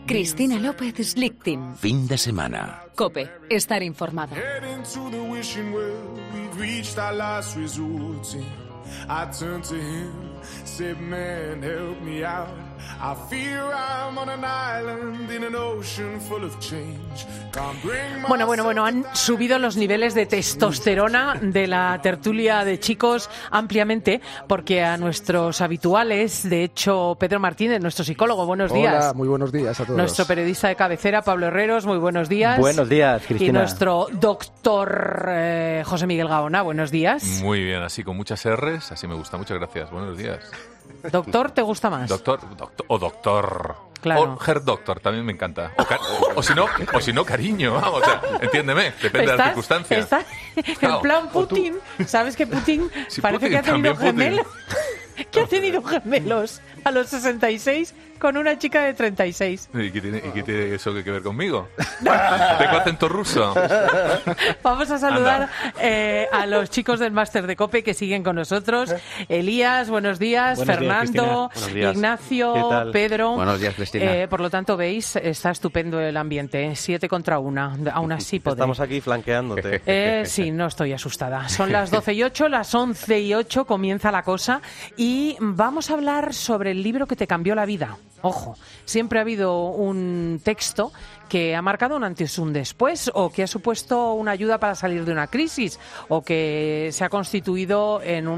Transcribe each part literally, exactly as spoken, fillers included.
Cristina López Slichting. Fin de semana. COPE. Estar informado. Bueno, bueno, bueno, han subido los niveles de testosterona de la tertulia de chicos ampliamente, porque a nuestros habituales, de hecho, Pedro Martínez, nuestro psicólogo, buenos días. Hola, muy buenos días a todos. Nuestro periodista de cabecera, Pablo Herreros, muy buenos días. Buenos días, Cristina. Y nuestro doctor eh, José Miguel Gaona, buenos días. Muy bien, así con muchas R's, así me gusta, muchas gracias, buenos días. ¿Doctor te gusta más? Doctor, doctor o doctor. Claro. O Herr Doctor, también me encanta. O, car- o, o si no, o si no, cariño, vamos, o sea, entiéndeme, depende de las circunstancias. Estás en plan Putin, ¿sabes que Putin Sí, parece Putin, que ha tenido también Putin. gemelos? Que ha tenido gemelos a los sesenta y seis con una chica de treinta y seis. ¿Y qué tiene, y qué tiene eso que ver conmigo? ¿Tengo acento ruso? Vamos a saludar eh, a los chicos del máster de COPE que siguen con nosotros. Elías, buenos días. Buenos Fernando, días, Buenos días. Ignacio, ¿Qué tal? Pedro. Buenos días, Cristina. Eh, por lo tanto, veis, está estupendo el ambiente. ¿eh? Siete contra una. Aún así podéis. Estamos aquí flanqueándote. Eh, sí, no estoy asustada. Son las doce y ocho, las once y ocho comienza la cosa y vamos a hablar sobre el libro que te cambió la vida. Ojo, siempre ha habido un texto que ha marcado un antes y un después, o que ha supuesto una ayuda para salir de una crisis, o que se ha constituido en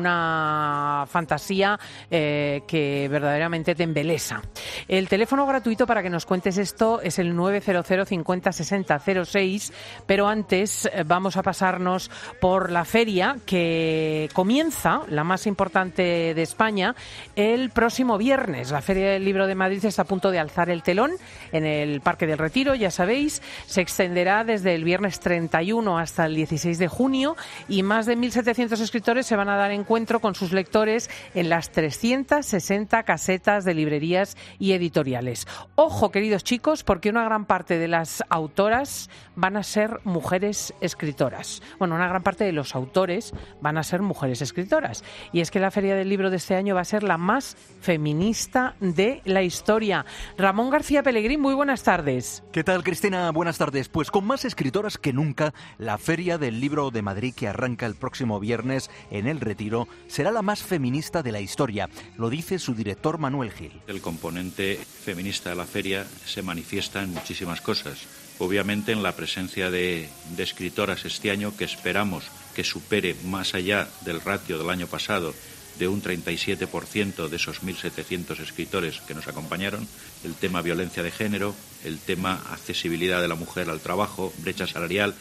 una fantasía eh, que verdaderamente te embelesa. El teléfono gratuito para que nos cuentes esto es el nueve cero cero cincuenta sesenta cero seis, pero antes eh, vamos a pasarnos por la feria que comienza, la más importante de España, el próximo viernes. La Feria del Libro de Madrid está a punto de alzar el telón en el Parque del Retiro, ya sabéis, se extenderá desde el viernes treinta y uno hasta el dieciséis de junio y más de mil setecientos escritores se van a dar encuentro con sus lectores en las trescientas sesenta casetas de librerías y editoriales. Ojo, queridos chicos, porque una gran parte de las autoras van a ser mujeres escritoras. Bueno, una gran parte de los autores van a ser mujeres escritoras. Y es que la Feria del Libro de este año va a ser la más feminista de la historia. Ramón García Pellegrín, muy buenas tardes. ¿Qué tal, Cristina? Buenas tardes. Pues con más escritoras que nunca, la Feria del Libro de Madrid, que arranca el próximo viernes en El Retiro, será la más feminista de la historia. Lo dice su director Manuel Gil. El componente feminista de la feria se manifiesta en muchísimas cosas. Obviamente en la presencia de, de escritoras este año que esperamos que supere más allá del ratio del año pasado de un treinta y siete por ciento de esos mil setecientos escritores que nos acompañaron, el tema violencia de género, el tema accesibilidad de la mujer al trabajo, brecha salarial.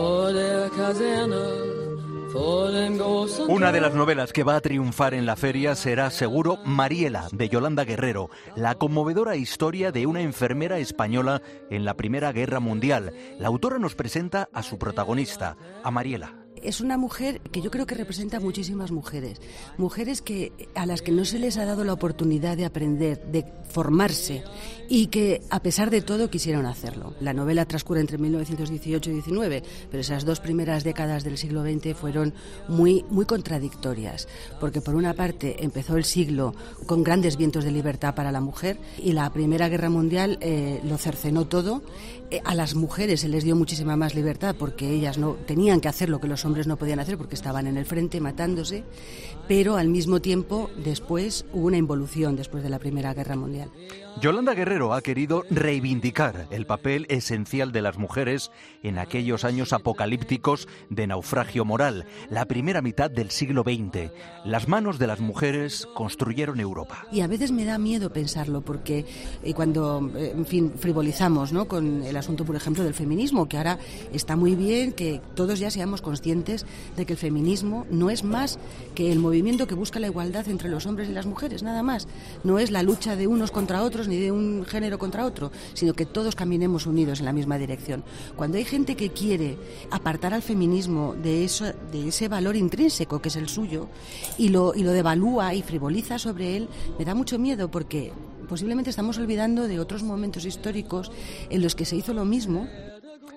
Una de las novelas que va a triunfar en la feria será seguro Mariela, de Yolanda Guerrero, la conmovedora historia de una enfermera española en la Primera Guerra Mundial. La autora nos presenta a su protagonista, a Mariela. Es una mujer que yo creo que representa a muchísimas mujeres, mujeres que a las que no se les ha dado la oportunidad de aprender, de formarse y que a pesar de todo quisieron hacerlo. La novela transcurre entre mil novecientos dieciocho y diecinueve, pero esas dos primeras décadas del siglo veinte fueron muy, muy contradictorias, porque por una parte empezó el siglo con grandes vientos de libertad para la mujer y la Primera Guerra Mundial eh, lo cercenó todo. Eh, a las mujeres se les dio muchísima más libertad porque ellas no tenían que hacer lo que los hombres no podían hacer porque estaban en el frente matándose, pero al mismo tiempo después hubo una involución después de la Primera Guerra Mundial. Yolanda Guerrero ha querido reivindicar el papel esencial de las mujeres en aquellos años apocalípticos de naufragio moral, la primera mitad del siglo veinte. Las manos de las mujeres construyeron Europa. Y a veces me da miedo pensarlo porque eh, cuando, eh, en fin, frivolizamos, ¿no?, con el asunto, por ejemplo, del feminismo, que ahora está muy bien que todos ya seamos conscientes de que el feminismo no es más que el movimiento que busca la igualdad entre los hombres y las mujeres, nada más. No es la lucha de unos contra otros ni de un género contra otro, sino que todos caminemos unidos en la misma dirección. Cuando hay gente que quiere apartar al feminismo de eso, de ese valor intrínseco que es el suyo y lo, y lo devalúa y frivoliza sobre él, me da mucho miedo porque posiblemente estamos olvidando de otros momentos históricos en los que se hizo lo mismo.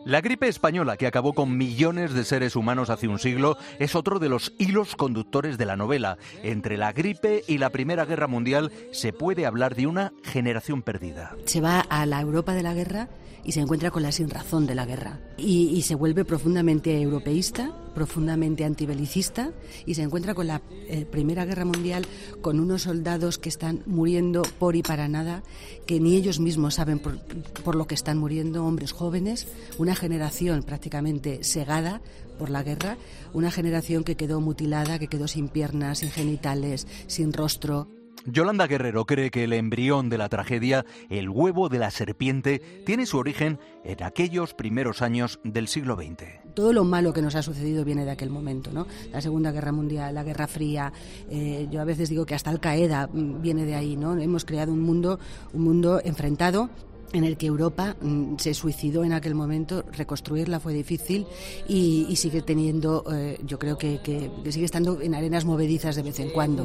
La gripe española, que acabó con millones de seres humanos hace un siglo, es otro de los hilos conductores de la novela. Entre la gripe y la Primera Guerra Mundial se puede hablar de una generación perdida. Se va a la Europa de la guerra y se encuentra con la sinrazón de la guerra. Y, y se vuelve profundamente europeísta, profundamente antibelicista, y se encuentra con la eh, Primera Guerra Mundial, con unos soldados que están muriendo por y para nada, que ni ellos mismos saben por, por lo que están muriendo, hombres jóvenes, una generación prácticamente segada por la guerra, una generación que quedó mutilada, que quedó sin piernas, sin genitales, sin rostro. Yolanda Guerrero cree que el embrión de la tragedia, el huevo de la serpiente, tiene su origen en aquellos primeros años del siglo veinte. Todo lo malo que nos ha sucedido viene de aquel momento, ¿no? La Segunda Guerra Mundial, la Guerra Fría, eh, yo a veces digo que hasta Al Qaeda viene de ahí, ¿no? Hemos creado un mundo, un mundo enfrentado, en el que Europa mm, se suicidó en aquel momento. Reconstruirla fue difícil y, y sigue teniendo, eh, yo creo que, que, que sigue estando en arenas movedizas de vez en cuando.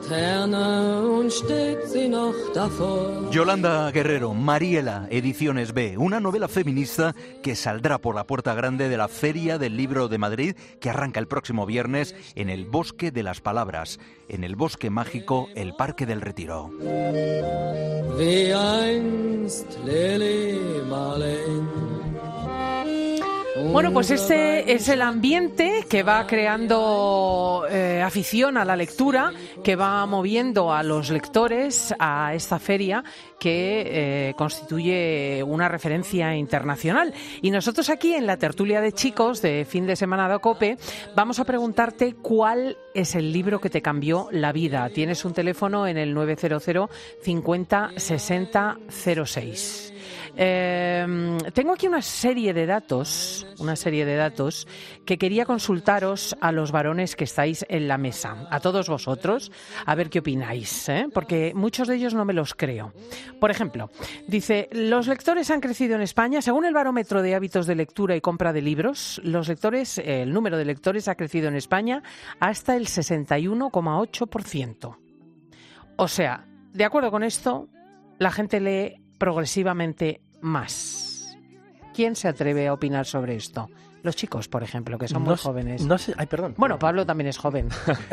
Yolanda Guerrero, Mariela, Ediciones B, una novela feminista que saldrá por la puerta grande de la Feria del Libro de Madrid, que arranca el próximo viernes en el Bosque de las Palabras, en el Bosque Mágico, el Parque del Retiro. Bueno, pues este es el ambiente que va creando eh, afición a la lectura, que va moviendo a los lectores a esta feria que eh, constituye una referencia internacional. Y nosotros aquí en la tertulia de chicos de fin de semana de COPE vamos a preguntarte cuál es el libro que te cambió la vida. Tienes un teléfono en el nueve cero cero cincuenta sesenta cero seis. Eh, tengo aquí una serie de datos, una serie de datos que quería consultaros a los varones que estáis en la mesa, a todos vosotros, a ver qué opináis, ¿eh? Porque muchos de ellos no me los creo. Por ejemplo, dice, los lectores han crecido en España, según el barómetro de hábitos de lectura y compra de libros, los lectores, eh, el número de lectores ha crecido en España hasta el sesenta y uno coma ocho por ciento. O sea, de acuerdo con esto, la gente lee progresivamente más. ¿Quién se atreve a opinar sobre esto? Los chicos, por ejemplo, que son no muy sé, jóvenes. No sé, ay, perdón. Bueno, Pablo también es joven.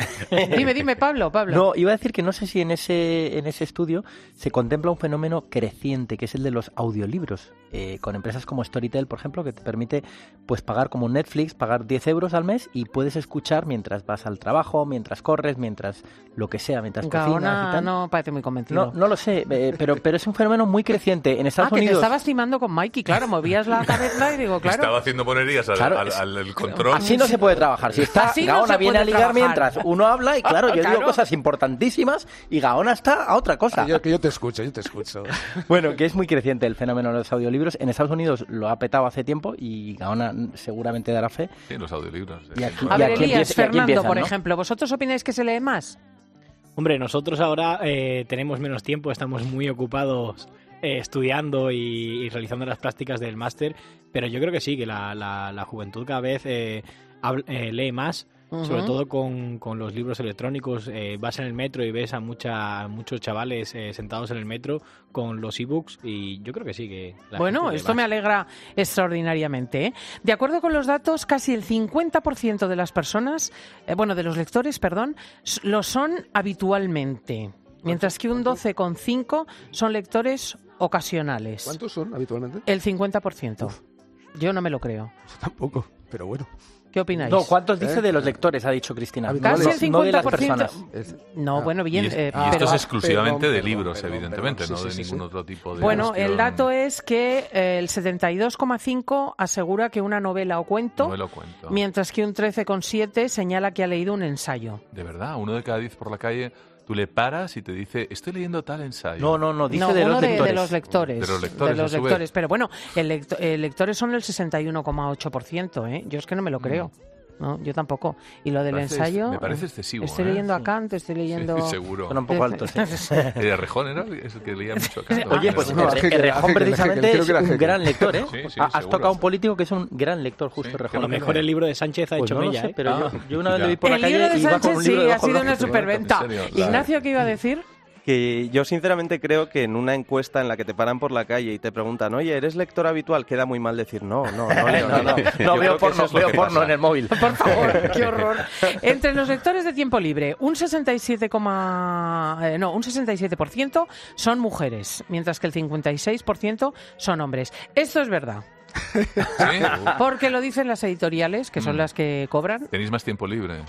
dime, dime, Pablo, Pablo. No, iba a decir que no sé si en ese en ese estudio se contempla un fenómeno creciente, que es el de los audiolibros, eh, con empresas como Storytel, por ejemplo, que te permite pues pagar como Netflix, pagar diez euros al mes y puedes escuchar mientras vas al trabajo, mientras corres, mientras lo que sea, mientras Gaona cocinas y tal. No parece muy convencido. No, no lo sé, eh, pero pero es un fenómeno muy creciente en Estados ah, que Unidos. te estabas timando con Mikey, claro, movías la cabeza y digo, claro. Estaba haciendo monerías al, Claro, al, es- al, al control. Así no se puede trabajar. Si está Así no Gaona se viene puede a ligar trabajar. mientras uno habla y claro, yo Claro. digo cosas importantísimas y Gaona está a otra cosa. Yo, que yo te escucho, yo te escucho. Bueno, que es muy creciente el fenómeno de los audiolibros. En Estados Unidos lo ha petado hace tiempo y Gaona seguramente dará fe. Sí, los audiolibros. Y aquí- A y ver, aquí Elías, empieza- y aquí Fernando, empiezan, por ¿no? ejemplo, ¿vosotros opináis que se lee más? Hombre, nosotros ahora eh, tenemos menos tiempo, estamos muy ocupados eh, estudiando y, y realizando las prácticas del máster, pero yo creo que sí, que la, la, la juventud cada vez eh, habl- eh, lee más, Ujú. sobre todo con, con los libros electrónicos. Eh, vas en el metro y ves a, mucha, a muchos chavales eh, sentados en el metro con los ebooks y yo creo que sí, que la Bueno, gente lee esto me más. alegra extraordinariamente, ¿eh? De acuerdo con los datos, casi el cincuenta por ciento de las personas, eh, bueno, de los lectores, perdón, s- lo son habitualmente, mientras que un doce coma cinco por ciento son lectores ocasionales. ¿Cuántos son habitualmente? El cincuenta por ciento. Yo no me lo creo. Tampoco, pero bueno. ¿Qué opináis? No, ¿cuántos dice ¿Eh? de los lectores? Ha dicho Cristina. Casi No, el no de las cincuenta por ciento. personas. Es- No, ah, bueno, bien, Y, es- eh, y esto pero... es exclusivamente perdón, de perdón, libros, perdón, evidentemente, perdón, no sí, de sí, sí, ningún sí. otro tipo de Bueno, cuestión. el dato es que eh, el setenta y dos coma cinco asegura que una novela o cuento, No me lo cuento. mientras que un trece coma siete señala que ha leído un ensayo. De verdad, uno de cada diez por la calle, tú le paras y te dice, estoy leyendo tal ensayo. No, no, no, dice no, de uno los de, lectores. de los lectores. De los lectores, de los a su vez. lectores. Pero bueno, el lecto- el lectores son el sesenta y uno coma ocho por ciento, ¿eh? Yo es que no me lo creo. No, yo tampoco. Y lo del Parece- ensayo... me parece excesivo, Estoy ¿eh? leyendo a Sí. Kant, estoy leyendo... Sí, seguro. Son un poco altos. ¿eh? ¿El Rejón era? Es el que leía mucho acá. Oye, pues No, Erre- Hegel, Errejón Hegel, precisamente Hegel, creo es que era un Hegel. gran lector, ¿eh? Sí, sí, Ha- Has seguro. tocado a un político que es un gran lector, justo Sí, Errejón. A lo mejor el libro de Sánchez ha Pues hecho no lo mella, sé, ¿eh? pero Ah, yo, yo una vez ya. le vi por El la libro calle de y iba con Sánchez un libro sí, ha debajo del sido una brazo. superventa. ¿En serio? Ignacio, ¿qué iba a decir? Que yo sinceramente creo que en una encuesta en la que te paran por la calle y te preguntan, oye, ¿eres lector habitual? Queda muy mal decir, no, no, no leo, no, no. No veo porno, veo porno en el móvil. Por favor, qué horror. Entre los lectores de tiempo libre, un sesenta y siete, eh, no, un sesenta y siete por ciento son mujeres, mientras que el cincuenta y seis por ciento son hombres. Esto es verdad. ¿Sí? Porque lo dicen las editoriales, que son Mm. las que cobran. Tenéis más tiempo libre.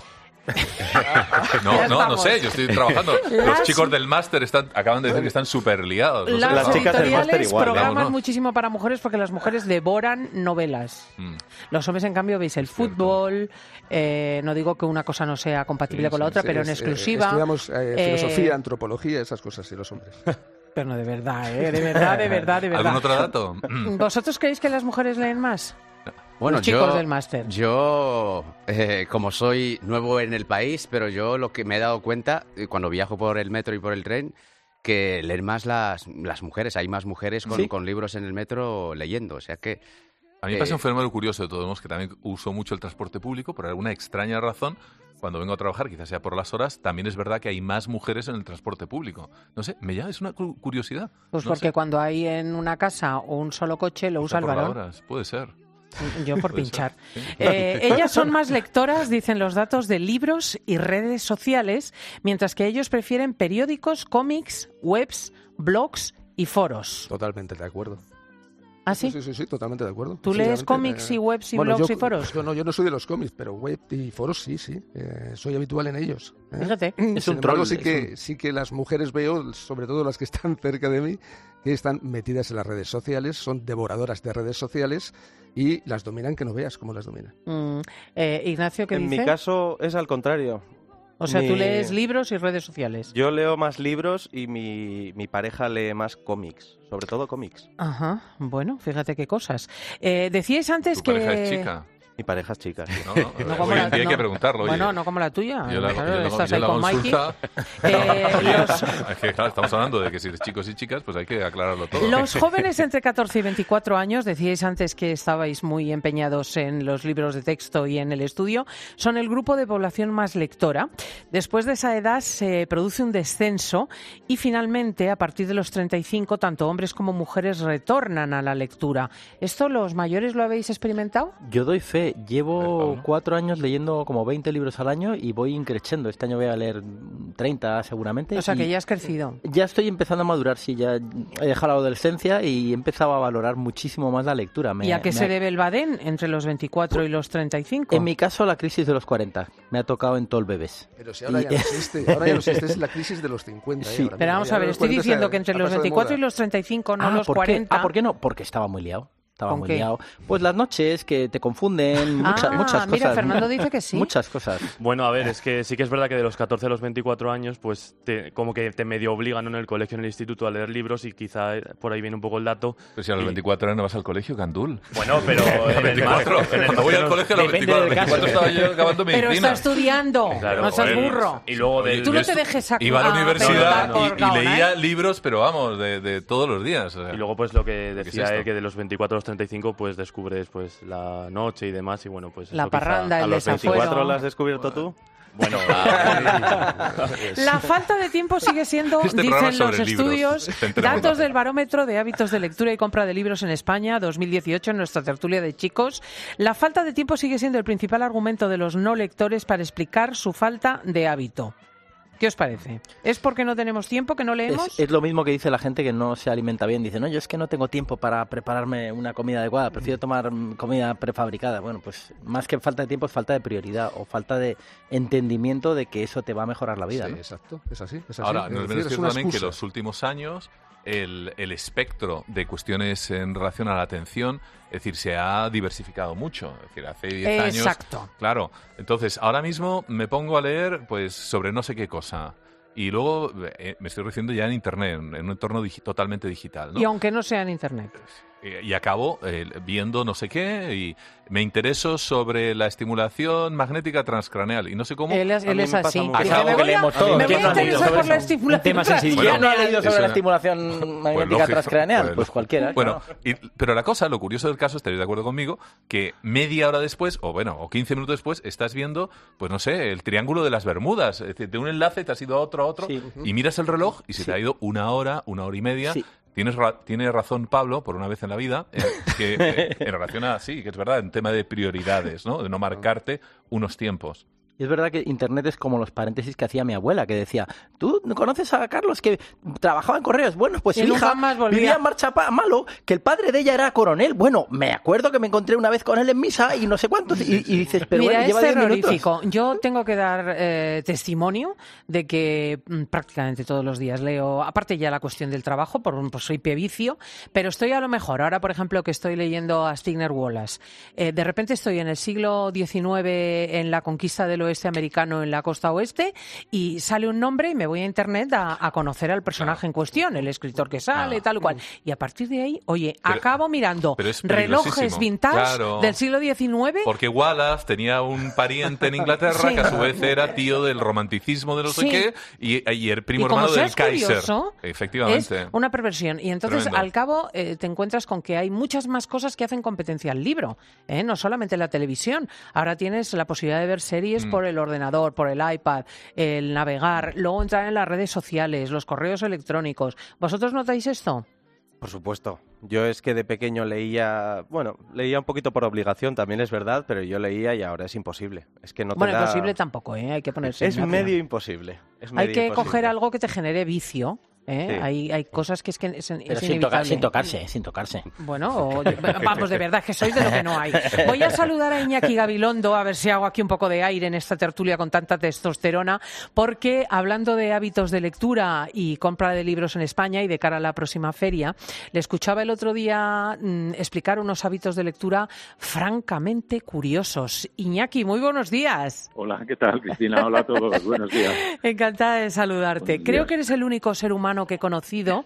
No, no, no sé, yo estoy trabajando. Los Las- chicos del máster están, acaban de decir que están súper liados. No sé. Las, Las chicas del máster editoriales igual, programan vamos, ¿no? muchísimo para mujeres porque las mujeres devoran novelas. Mm. Los hombres, en cambio, veis el fútbol. Eh, no digo que una cosa no sea compatible Sí, con la sí, otra, Sí, pero en es, eh, exclusiva. estudiamos eh, eh, filosofía, antropología, esas cosas, y los hombres. Pero no, de verdad, ¿eh? De verdad, de verdad, de verdad. ¿Algún otro dato? Mm. ¿Vosotros creéis que las mujeres leen más? Bueno, Los chicos yo, del máster. Yo, eh, como soy nuevo en el país, pero yo lo que me he dado cuenta eh, cuando viajo por el metro y por el tren, que leen más las, las mujeres. Hay más mujeres con, ¿Sí? con libros en el metro leyendo. O sea que... A mí me eh, pasa un fenómeno curioso de todos modos, que también uso mucho el transporte público, por alguna extraña razón. Cuando vengo a trabajar, quizás sea por las horas, también es verdad que hay más mujeres en el transporte público. No sé, me llama, es una cu- curiosidad. Pues No porque sé, cuando hay en una casa un solo coche lo usa quizá el por las varón. horas, puede ser. Yo por Puede ser, pinchar. sí. Eh, ellas son más lectoras, dicen los datos, de libros y redes sociales, mientras que ellos prefieren periódicos, cómics, webs, blogs y foros. Totalmente de acuerdo. ¿Ah, sí? Sí, sí, sí, totalmente de acuerdo. ¿Tú lees Sinceramente, cómics eh, y webs y bueno, blogs yo- y foros? Yo no, yo no soy de los cómics, pero web y foros sí, sí. Eh, soy habitual en ellos. ¿eh? Fíjate. Es Sin un embargo, troll. sí es que, un- sí que las mujeres veo, sobre todo las que están cerca de mí, que están metidas en las redes sociales, son devoradoras de redes sociales y las dominan que no veas cómo las dominan. Mm, eh, Ignacio, ¿qué En dice? mi caso es al contrario. O sea, tú mi- lees libros y redes sociales. Yo leo más libros y mi, mi pareja lee más cómics, sobre todo cómics. Ajá, bueno, fíjate qué cosas. Eh, decíais antes ¿Tu que... pareja es chica? Mi pareja es chica. sí. No, no, No como hoy la- en día hay no. que preguntarlo. Oye, Bueno, no como la tuya. yo la, Claro, yo la- estás yo ahí la con Mikey. consulta. Eh, Oye, los- es que, claro, estamos hablando de que si eres chicos y chicas, pues hay que aclararlo todo. Los jóvenes entre catorce y veinticuatro años, decíais antes que estabais muy empeñados en los libros de texto y en el estudio, son el grupo de población más lectora. Después de esa edad se produce un descenso y finalmente, a partir de los treinta y cinco, tanto hombres como mujeres retornan a la lectura. ¿Esto los mayores lo habéis experimentado? Yo doy fe, llevo Pablo. cuatro años leyendo como veinte libros al año y voy increciendo. Este año voy a leer treinta seguramente. O sea, que y ya has crecido. ya estoy empezando a madurar, sí, ya he dejado la adolescencia y he empezado a valorar muchísimo más la lectura. Me- ¿Y a qué me se ha- debe el badén entre los veinticuatro y los treinta y cinco? En mi caso, la crisis de los cuarenta. Me ha tocado en todo el bebés. Pero si ahora Y- ya no existe, ahora ya no existe, es la crisis de los cincuenta. ¿eh? Sí. Ahora Pero mismo. vamos Ya a ver, los estoy cuarenta diciendo se- que entre ha los pasado de veinticuatro y moda. los treinta y cinco, no Ah, los ¿por qué? cuarenta. Ah, ¿por qué no? Porque estaba muy liado. Estaba ¿Con muy qué? liado. Pues las noches que te confunden, mucha- Ah, muchas cosas. mira, Fernando dice que sí. Muchas cosas. Bueno, a ver, es que sí que es verdad que de los catorce a los veinticuatro años, pues te- como que te medio obligan, ¿no?, en el colegio, en el instituto, a leer libros y quizá eh, por ahí viene un poco el dato. Pero si a los Y- veinticuatro años no vas al colegio, Candul. Bueno, pero... A los veinticuatro. Cuando voy al colegio a los Depende veinticuatro. del caso. veinticuatro estaba yo acabando Pero medicina. está estudiando, Claro, no seas joder. burro. Y luego Oye, del... Tú no yo te estu- dejes a- Iba a la a universidad preguntar por y, y Gaona, leía ¿eh? libros, pero vamos, de, de todos los días. o sea. Y luego pues lo que ¿Qué es decía esto? él, que de los veinticuatro a los treinta y cinco pues descubres pues la noche y demás y bueno, pues La eso quizá- parranda, ¿A el los desafuero. veinticuatro lo has descubierto tú? Bueno, La falta de tiempo sigue siendo, Este programa dicen es los sobre libros. estudios, Está enteramente. datos del barómetro de hábitos de lectura y compra de libros en España dos mil dieciocho, en nuestra tertulia de chicos. La falta de tiempo sigue siendo el principal argumento de los no lectores para explicar su falta de hábito. ¿Qué os parece? ¿Es porque no tenemos tiempo, que no leemos? Es, es lo mismo que dice la gente que no se alimenta bien. Dice, no, yo es que no tengo tiempo para prepararme una comida adecuada, prefiero tomar mm, comida prefabricada. Bueno, pues más que falta de tiempo es falta de prioridad o falta de entendimiento de que eso te va a mejorar la vida, Sí, ¿no? exacto, es así. Es así. Ahora, Es no es decir, menos es cierto una también que excusa. los últimos años el, el espectro de cuestiones en relación a la atención, es decir, se ha diversificado mucho. Es decir, hace diez años... Exacto. Claro. Entonces, ahora mismo me pongo a leer pues sobre no sé qué cosa. Y luego eh, me estoy refiriendo ya en Internet, en un entorno digi- totalmente digital, ¿no? Y aunque no sea en Internet. y acabo eh, viendo no sé qué y me intereso sobre la estimulación magnética transcraneal y no sé cómo. Él es, él es así. Es algo que leemos todos. Me voy a interesar por la estimulación transcraneal. ¿Quién no ha leído sobre Eso, la estimulación magnética pues lógico, transcraneal? pues, Pues cualquiera. Bueno, claro. y, pero la cosa, lo curioso del caso, estaréis de acuerdo conmigo, que media hora después, o bueno, o quince minutos después, estás viendo, pues no sé, el triángulo de las Bermudas. Es decir, de un enlace te has ido a otro, a otro, Sí. y miras el reloj y se Sí. te ha ido una hora, una hora y media. Sí. Tienes ra- tiene razón Pablo, por una vez en la vida, eh, que eh, en relación a, sí, que es verdad, en tema de prioridades, ¿no? De no marcarte unos tiempos. Y es verdad que Internet es como los paréntesis que hacía mi abuela, que decía, ¿tú no conoces a Carlos que trabajaba en correos? Bueno, pues Y su nunca hija más volvía. vivía en Marchapalo, que el padre de ella era coronel. Bueno, me acuerdo que me encontré una vez con él en misa y no sé cuántos. Y, y dices, pero Mira, bueno, lleva es diez minutos. terrorífico. Yo tengo que dar eh, testimonio de que mm, prácticamente todos los días leo, aparte ya la cuestión del trabajo, por, pues soy pevicio, pero estoy a lo mejor, ahora por ejemplo que estoy leyendo a Stigner Wallace, eh, de repente estoy en el siglo diecinueve en la conquista del oeste americano en la costa oeste y sale un nombre y me voy a internet a, a conocer al personaje en cuestión, el escritor que sale, Ah. tal cual. Y a partir de ahí, oye, Pero- acabo mirando pero es relojes peligrosísimo. vintage Claro. del siglo diecinueve. Porque Wallace tenía un pariente en Inglaterra Sí. que a su vez era tío del romanticismo de no sé Sí. qué y, y el primo Y como hermano del seas Kaiser. curioso, Efectivamente. Es una perversión. Y entonces, Tremendo. al cabo, eh, te encuentras con que hay muchas más cosas que hacen competencia al libro, ¿eh? No solamente la televisión. Ahora tienes la posibilidad de ver series Mm. por el ordenador, por el iPad, el navegar, luego entrar en las redes sociales, los correos electrónicos. ¿Vosotros notáis esto? Por supuesto. Yo es que de pequeño leía, bueno, leía un poquito por obligación, también es verdad, pero yo leía y ahora es imposible. Es que no te Bueno, da- imposible tampoco, ¿eh? Hay que ponerse Es en marcha. medio imposible. Es Hay medio que imposible. coger algo que te genere vicio. ¿eh? Sí. Hay, hay cosas que es que es, es Pero sin, tocar, inevitable. sin tocarse, sin tocarse. Bueno, o- vamos, de verdad, que sois de lo que no hay. Voy a saludar a Iñaki Gabilondo, a ver si hago aquí un poco de aire en esta tertulia con tanta testosterona, porque hablando de hábitos de lectura y compra de libros en España y de cara a la próxima feria, le escuchaba el otro día mm, explicar unos hábitos de lectura francamente curiosos. Iñaki, muy buenos días. Hola, ¿qué tal, Cristina? Hola a todos, buenos días. Encantada de saludarte. Buenos Creo días. que eres el único ser humano que he conocido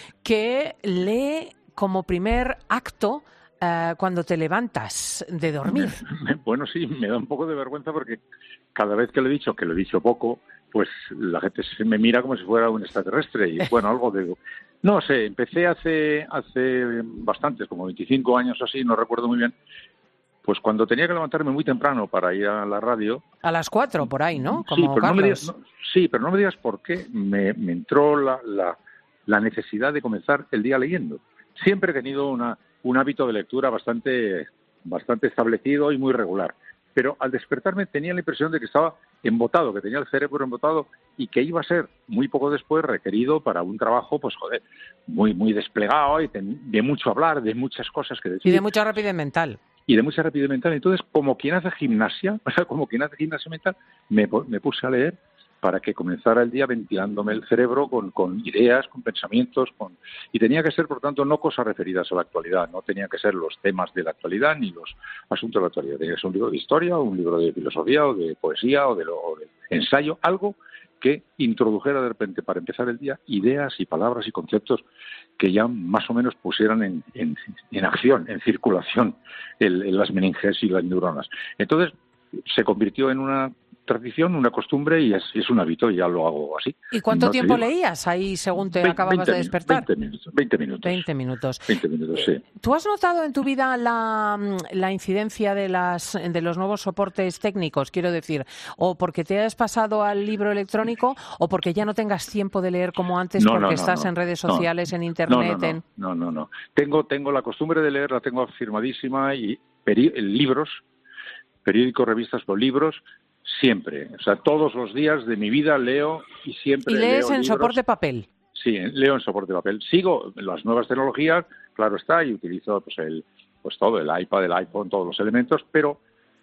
que lee como primer acto eh, cuando te levantas de dormir. Bueno, sí, me da un poco de vergüenza porque cada vez que lo he dicho, que lo he dicho poco, pues la gente se me mira como si fuera un extraterrestre y bueno, algo de... No sé, empecé hace hace bastantes, como veinticinco años o así, no recuerdo muy bien, pues cuando tenía que levantarme muy temprano para ir a la radio. A las cuatro, por ahí, ¿no? Sí, Como pero no me Carlos. digas, no, sí, pero no me digas por qué me, me entró la, la, la necesidad de comenzar el día leyendo. Siempre he tenido una, un hábito de lectura bastante, bastante establecido y muy regular. Pero al despertarme tenía la impresión de que estaba embotado, que tenía el cerebro embotado y que iba a ser muy poco después requerido para un trabajo, pues joder, muy, muy desplegado y de, de mucho hablar, de muchas cosas que decir. Y de mucha rapidez mental. Y de mucha rapidez mental. Entonces, como quien hace gimnasia, o sea, como quien hace gimnasia mental, me, me puse a leer para que comenzara el día ventilándome el cerebro con, con ideas, con pensamientos, con... y tenía que ser, por tanto, no cosas referidas a la actualidad, no tenían que ser los temas de la actualidad ni los asuntos de la actualidad, tenía que ser un libro de historia, o un libro de filosofía, o de poesía, o de, lo, o de ensayo, algo que introdujera de repente, para empezar el día, ideas y palabras y conceptos que ya más o menos pusieran en, en, en acción, en circulación, el, en las meninges y las neuronas. Entonces, se convirtió en una tradición, una costumbre y es, es un hábito y ya lo hago así. ¿Y cuánto No te tiempo digo. leías ahí según te Ve- acababas de veinte despertar? veinte minutos. veinte minutos. veinte minutos. veinte minutos, sí. ¿Tú has notado en tu vida la, la incidencia de, las, de los nuevos soportes técnicos? Quiero decir, o porque te has pasado al libro electrónico o porque ya no tengas tiempo de leer como antes No, porque no, no, estás no. en redes No. sociales, en No, internet, no, en... no, no, no, no. Tengo, tengo la costumbre de leer, la tengo afirmadísima y peri- libros, periódicos, revistas con libros, siempre. O sea, todos los días de mi vida leo y siempre Y lees leo en libros. soporte papel. Sí, leo en soporte papel. Sigo las nuevas tecnologías, claro está, y utilizo pues el pues todo, el iPad, el iPhone, todos los elementos, pero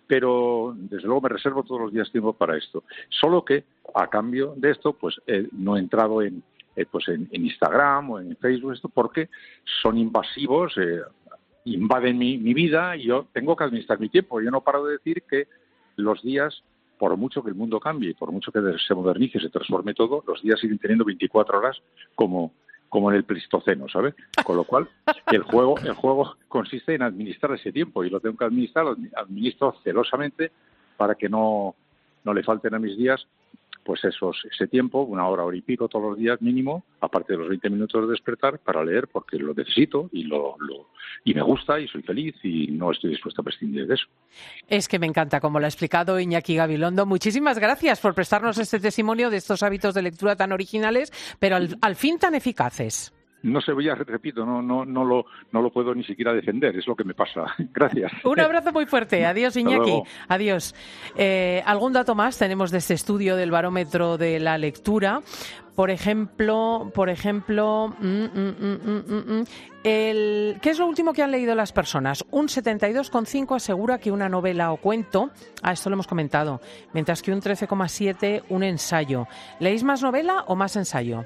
pero desde luego me reservo todos los días tiempo para esto. Solo que a cambio de esto, pues eh, no he entrado en eh, pues en, en Instagram o en Facebook esto porque son invasivos, eh, invaden mi, mi vida y yo tengo que administrar mi tiempo. Yo no paro de decir que los días, por mucho que el mundo cambie, por mucho que se modernice, se transforme todo, los días siguen teniendo veinticuatro horas como como en el Pleistoceno, ¿sabes? Con lo cual, el juego, el juego consiste en administrar ese tiempo y lo tengo que administrar, lo administro celosamente para que no, no le falten a mis días pues esos ese tiempo, una hora, hora y pico todos los días mínimo, aparte de los veinte minutos de despertar, para leer porque lo necesito y lo, lo y me gusta y soy feliz y no estoy dispuesto a prescindir de eso. Es que me encanta, como lo ha explicado Iñaki Gabilondo. Muchísimas gracias por prestarnos este testimonio de estos hábitos de lectura tan originales, pero al, al fin tan eficaces. No sé, ya repito, no, no, no lo, no lo puedo ni siquiera defender, es lo que me pasa. Gracias. Un abrazo muy fuerte. Adiós, Iñaki. Adiós. Eh, ¿Algún dato más tenemos de este estudio del barómetro de la lectura? Por ejemplo, por ejemplo, mm, mm, mm, mm, mm, el, ¿qué es lo último que han leído las personas? Un setenta y dos coma cinco asegura que una novela o cuento, ah, esto lo hemos comentado, mientras que un trece coma siete un ensayo. ¿Leéis más novela o más ensayo?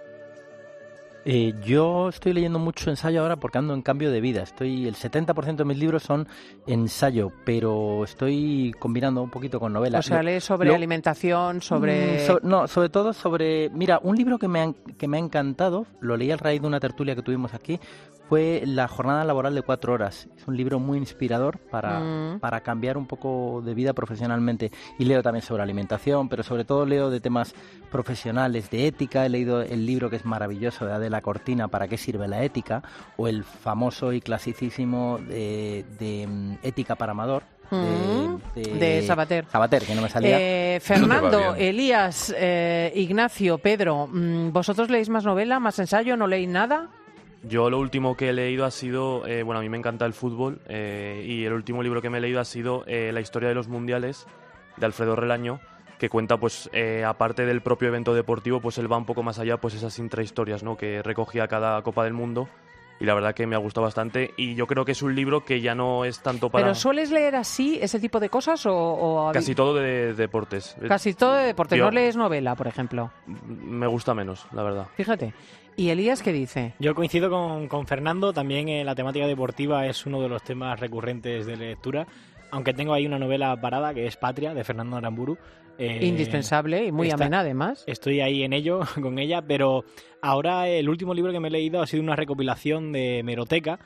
Eh, yo estoy leyendo mucho ensayo ahora porque ando en cambio de vida. Estoy el setenta por ciento de mis libros son ensayo, pero estoy combinando un poquito con novelas. O sea, lees sobre lo, alimentación, sobre... So, no, sobre todo sobre... Mira, un libro que me, ha, que me ha encantado, lo leí a raíz de una tertulia que tuvimos aquí, fue La jornada laboral de cuatro horas. Es un libro muy inspirador para, mm. para cambiar un poco de vida profesionalmente. Y leo también sobre alimentación, pero sobre todo leo de temas profesionales, de ética. He leído el libro que es maravilloso de Adela Cortina, ¿Para qué sirve la ética? O el famoso y clasicísimo de, de Ética para Amador. De, de, de Sabater. Sabater, que no me salía. Eh, Fernando, Elías, eh, Ignacio, Pedro, ¿vosotros leéis más novela, más ensayo? ¿No leéis nada? Yo lo último que he leído ha sido, eh, bueno, a mí me encanta el fútbol eh, y el último libro que me he leído ha sido eh, La historia de los mundiales de Alfredo Relaño, que cuenta, pues, eh, aparte del propio evento deportivo, pues él va un poco más allá, pues esas intrahistorias, ¿no?, que recogía cada Copa del Mundo. Y la verdad que me ha gustado bastante y yo creo que es un libro que ya no es tanto para... ¿Pero sueles leer así, ese tipo de cosas o...? o... Casi todo de, de deportes. Casi todo de deportes. Yo... ¿No lees novela, por ejemplo? Me gusta menos, la verdad. Fíjate. ¿Y Elías qué dice? Yo coincido con, con Fernando, también eh, la temática deportiva es uno de los temas recurrentes de lectura, aunque tengo ahí una novela parada que es Patria, de Fernando Aramburu. Eh, Indispensable y muy está, amena además. Estoy ahí en ello con ella, pero ahora el último libro que me he leído ha sido una recopilación de hemeroteca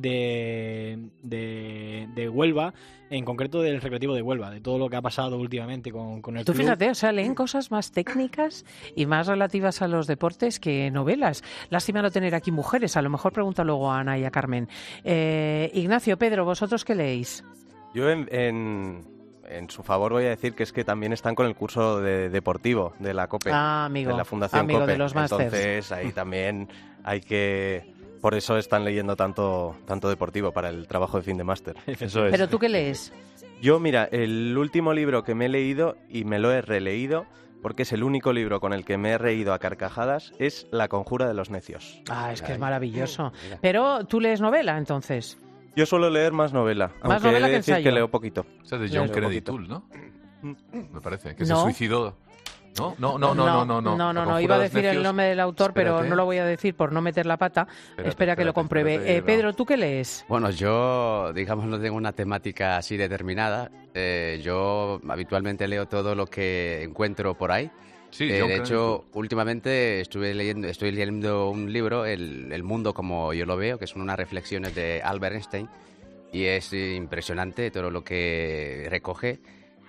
de, de, de Huelva, en concreto del Recreativo de Huelva, de todo lo que ha pasado últimamente con, con el Tú club. fíjate, o sea, leen cosas más técnicas y más relativas a los deportes que novelas. Lástima no tener aquí mujeres, a lo mejor pregunta luego a Ana y a Carmen. Eh, Ignacio, Pedro, ¿vosotros qué leéis? Yo en... en... En su favor voy a decir que es que también están con el curso de deportivo de la COPE, ah, amigo, de la Fundación amigo COPE. De los másters. Entonces ahí también hay que... Por eso están leyendo tanto, tanto deportivo para el trabajo de fin de máster. Eso es. ¿Pero tú qué lees? Yo, mira, el último libro que me he leído y me lo he releído, porque es el único libro con el que me he reído a carcajadas, es La conjura de los necios. Ah, es que es maravilloso. Pero tú lees novela, entonces... Yo suelo leer más novela, más aunque novela he de que decir ensayo. que leo poquito. O sea, de John Kennedy Toole, ¿no? Me parece, que ¿No? se suicidó. ¿No? No, no, no, no, no. No, no, no, no. Iba a decir el nombre del autor, Espérate. pero no lo voy a decir por no meter la pata. Espérate, Espera que espérate, lo compruebe. espérate, Eh, Pedro, ¿tú qué lees? Bueno, yo, digamos, no tengo una temática así determinada. Eh, yo habitualmente leo todo lo que encuentro por ahí. Sí, eh, John de Kennedy hecho, últimamente estuve leyendo, estoy leyendo un libro, el, el mundo como yo lo veo, que son unas reflexiones de Albert Einstein. Y es impresionante todo lo que recoge.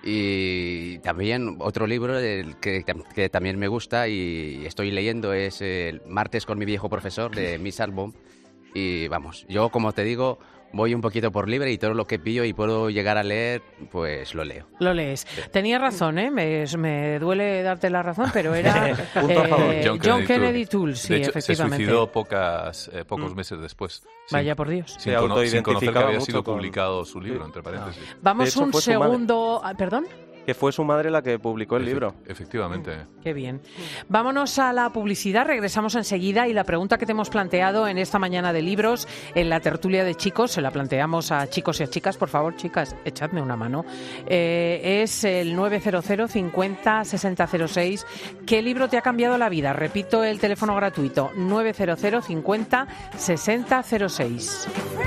Y también otro libro del que, que también me gusta y estoy leyendo es el Martes con mi viejo profesor de Miss Albom. Y vamos, yo como te digo, voy un poquito por libre y todo lo que pillo y puedo llegar a leer, pues lo leo. Lo lees. Tenías razón, ¿eh? Me, me duele darte la razón, pero era eh, John, John Kennedy, Kennedy Toole, sí, de hecho, efectivamente. se suicidó pocas, eh, pocos Mm. meses después. Vaya sin, por Dios. Sin, Se cono- sin conocer que había mucho sido con- publicado su libro, Sí. entre paréntesis. Vamos De hecho, un fue su madre. segundo... ah, ¿Perdón? Que fue su madre la que publicó el Efe- libro. Efectivamente. Qué bien. Vámonos a la publicidad, regresamos enseguida y la pregunta que te hemos planteado en esta mañana de libros, en la tertulia de chicos, se la planteamos a chicos y a chicas, por favor, chicas, echadme una mano, eh, es el nueve cero cero cincuenta sesenta cero seis. ¿Qué libro te ha cambiado la vida? Repito el teléfono gratuito, nueve cero cero cincuenta sesenta cero seis.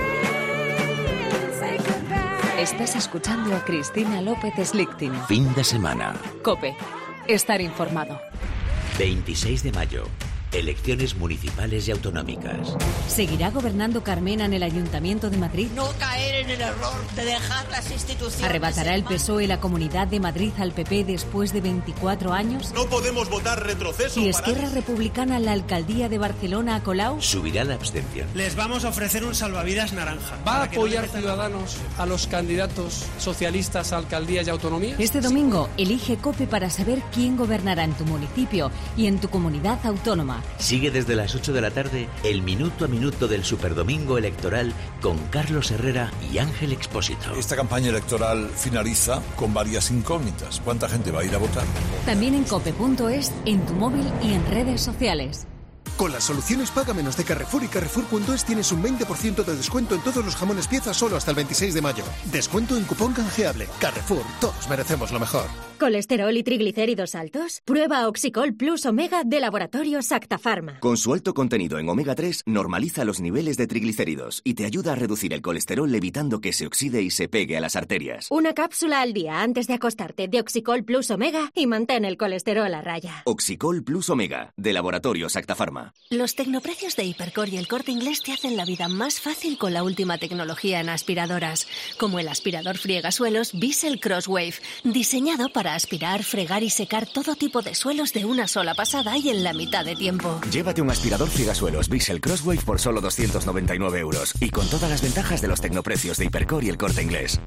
Estás escuchando a Cristina López Slichting. Fin de semana. COPE. Estar informado. veintiséis de mayo. Elecciones municipales y autonómicas. ¿Seguirá gobernando Carmena en el Ayuntamiento de Madrid? No caer en el error de dejar las instituciones. ¿Arrebatará el P S O E la Comunidad de Madrid al P P después de veinticuatro años? No podemos votar retroceso. ¿Y Esquerra Republicana la alcaldía de Barcelona a Colau? Subirá la abstención. Les vamos a ofrecer un salvavidas naranja. ¿Va a apoyar Ciudadanos a los candidatos socialistas a alcaldías y autonomías? Este domingo elige COPE para saber quién gobernará en tu municipio y en tu comunidad autónoma. Sigue desde las ocho de la tarde el minuto a minuto del Superdomingo Electoral con Carlos Herrera y Ángel Expósito. Esta campaña electoral finaliza con varias incógnitas. ¿Cuánta gente va a ir a votar? También en cope punto es, en tu móvil y en redes sociales. Con las soluciones Paga Menos de Carrefour y Carrefour punto es tienes un veinte por ciento de descuento en todos los jamones piezas solo hasta el veintiséis de mayo. Descuento en cupón canjeable. Carrefour, todos merecemos lo mejor. ¿Colesterol y triglicéridos altos? Prueba Oxicol Plus Omega de Laboratorios Acta Pharma. Con su alto contenido en omega tres, normaliza los niveles de triglicéridos y te ayuda a reducir el colesterol evitando que se oxide y se pegue a las arterias. Una cápsula al día antes de acostarte de Oxicol Plus Omega y mantén el colesterol a raya. Oxicol Plus Omega, de Laboratorios Acta Pharma. Los tecnoprecios de Hipercor y el Corte Inglés te hacen la vida más fácil con la última tecnología en aspiradoras, como el aspirador friegasuelos Bissell Crosswave, diseñado para aspirar, fregar y secar todo tipo de suelos de una sola pasada y en la mitad de tiempo. Llévate un aspirador friegasuelos Bissell Crosswave por solo doscientos noventa y nueve euros y con todas las ventajas de los tecnoprecios de Hipercor y el Corte Inglés.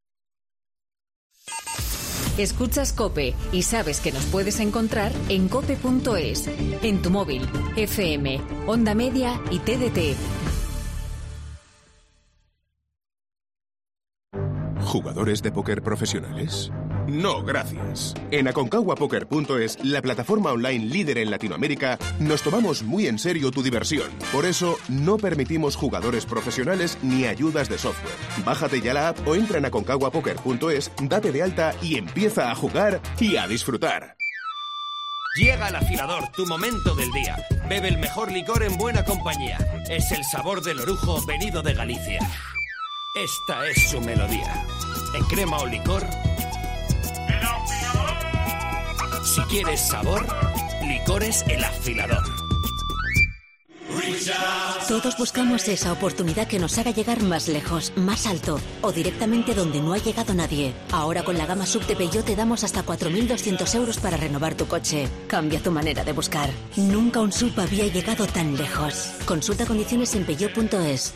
Escuchas COPE y sabes que nos puedes encontrar en cope punto es, en tu móvil, F M, Onda Media y T D T. ¿Jugadores de póker profesionales? No, gracias. En aconcagua póker punto es, la plataforma online líder en Latinoamérica, nos tomamos muy en serio tu diversión. Por eso, no permitimos jugadores profesionales ni ayudas de software. Bájate ya la app o entra en aconcagua póker punto es, date de alta y empieza a jugar y a disfrutar. Llega el afilador, tu momento del día. Bebe el mejor licor en buena compañía. Es el sabor del orujo venido de Galicia. Esta es su melodía. En crema o licor. Si quieres sabor, Licores El Afilador. Todos buscamos esa oportunidad que nos haga llegar más lejos, más alto o directamente donde no ha llegado nadie. Ahora con la gama sub de Peugeot te damos hasta cuatro mil doscientos euros para renovar tu coche. Cambia tu manera de buscar. Nunca un sub había llegado tan lejos. Consulta condiciones en peugeot punto es.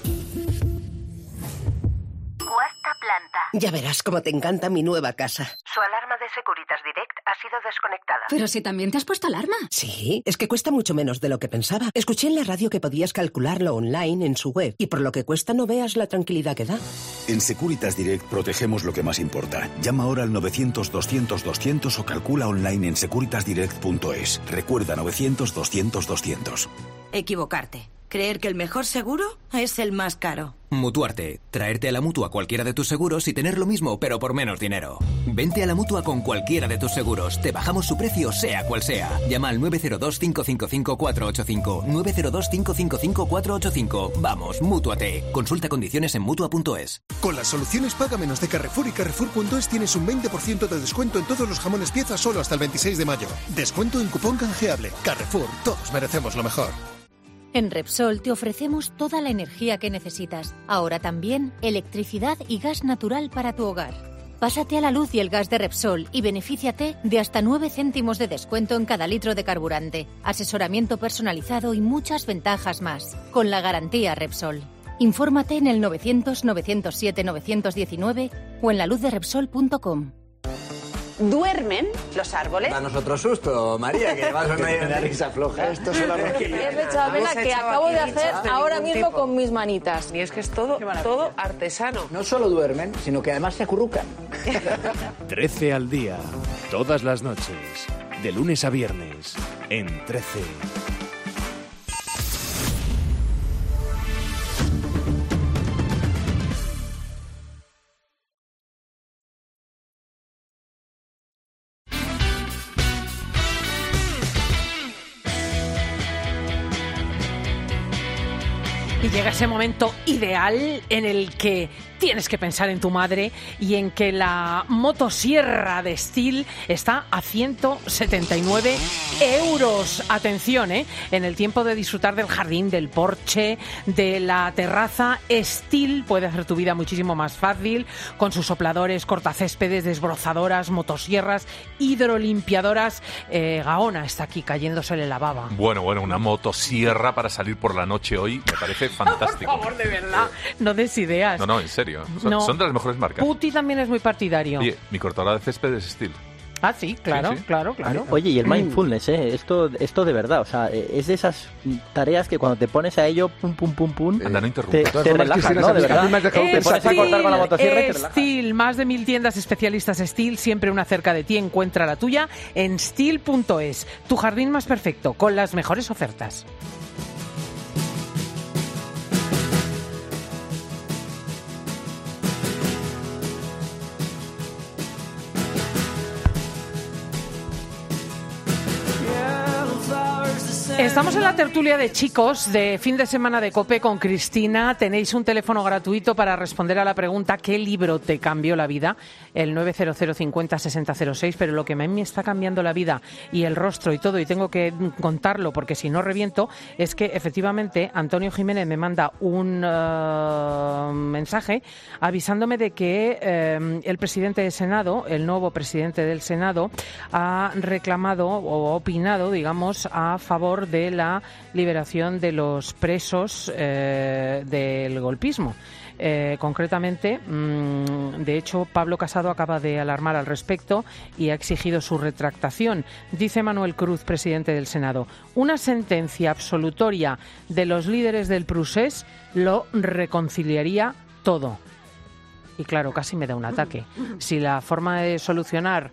Cuarta planta. Ya verás cómo te encanta mi nueva casa. Su alarma de Securitas Direct ha sido desconectada. Pero si también te has puesto alarma. Sí, es que cuesta mucho menos de lo que pensaba. Escuché en la radio que podías calcularlo online en su web y por lo que cuesta no veas la tranquilidad que da. En Securitas Direct protegemos lo que más importa. Llama ahora al novecientos doscientos doscientos o calcula online en securitas direct punto es. Recuerda novecientos doscientos doscientos. Equivocarte. Creer que el mejor seguro es el más caro. Mutuarte. Traerte a la Mutua cualquiera de tus seguros y tener lo mismo, pero por menos dinero. Vente a la Mutua con cualquiera de tus seguros. Te bajamos su precio, sea cual sea. Llama al nueve cero dos, cinco cinco cinco, cuatro ocho cinco. nueve cero dos, cinco cinco cinco, cuatro ocho cinco. Vamos, Mútuate. Consulta condiciones en mutua punto es. Con las soluciones Paga Menos de Carrefour y Carrefour punto es tienes un veinte por ciento de descuento en todos los jamones piezas solo hasta el veintiséis de mayo. Descuento en cupón canjeable. Carrefour, todos merecemos lo mejor. En Repsol te ofrecemos toda la energía que necesitas. Ahora también electricidad y gas natural para tu hogar. Pásate a la luz y el gas de Repsol y benefíciate de hasta nueve céntimos de descuento en cada litro de carburante, asesoramiento personalizado y muchas ventajas más. Con la garantía Repsol. Infórmate en el novecientos, novecientos siete, novecientos diecinueve o en la luz de repsol punto com. ¿Duermen los árboles? Danos otro susto, María, que vas a una risa floja. Esto es una Es de Chabela que acabo de hacer ahora mismo con mis manitas. Y es que es todo, todo artesano. No solo duermen, sino que además se acurrucan. trece al día, todas las noches, de lunes a viernes, en trece. Y llega ese momento ideal en el que tienes que pensar en tu madre y en que la motosierra de Stihl está a ciento setenta y nueve euros. Atención, ¿eh? En el tiempo de disfrutar del jardín, del porche, de la terraza, Stihl puede hacer tu vida muchísimo más fácil con sus sopladores, cortacéspedes, desbrozadoras, motosierras, hidrolimpiadoras. Eh, Gaona está aquí cayéndosele la baba. Bueno, bueno, una motosierra para salir por la noche hoy me parece fantástico. Por favor, de verdad, no des ideas. No, no, en serio. Son, No. son de las mejores marcas. Puti también es muy partidario. Oye, mi cortadora de césped es Stihl. Ah, sí, claro, Sí, sí. claro, claro. Oye, y el mindfulness, ¿eh? Esto, esto de verdad, o sea, es de esas tareas que cuando te pones a ello, pum, pum, pum, pum, Anda, no te, interrumpas. te relajas, ¿no? De verdad. Te pones a cortar con la motosierra y te relajas. Stihl, más de mil tiendas especialistas Stihl, siempre una cerca de ti. Encuentra la tuya en stihl punto es. Tu jardín más perfecto, con las mejores ofertas. Estamos en la tertulia de chicos de fin de semana de COPE con Cristina. Tenéis un teléfono gratuito para responder a la pregunta ¿qué libro te cambió la vida? El nueve cero cero cincuenta sesenta cero seis. Pero lo que a mí me está cambiando la vida y el rostro y todo, y tengo que contarlo porque si no reviento, es que efectivamente Antonio Jiménez me manda un uh, mensaje avisándome de que uh, el presidente del Senado, el nuevo presidente del Senado, ha reclamado o opinado, digamos, a favor de la liberación de los presos eh, del golpismo. Eh, concretamente, mmm, de hecho, Pablo Casado acaba de alarmar al respecto y ha exigido su retractación. Dice Manuel Cruz, presidente del Senado, una sentencia absolutoria de los líderes del Procés lo reconciliaría todo. Y claro, casi me da un ataque. Si la forma de solucionar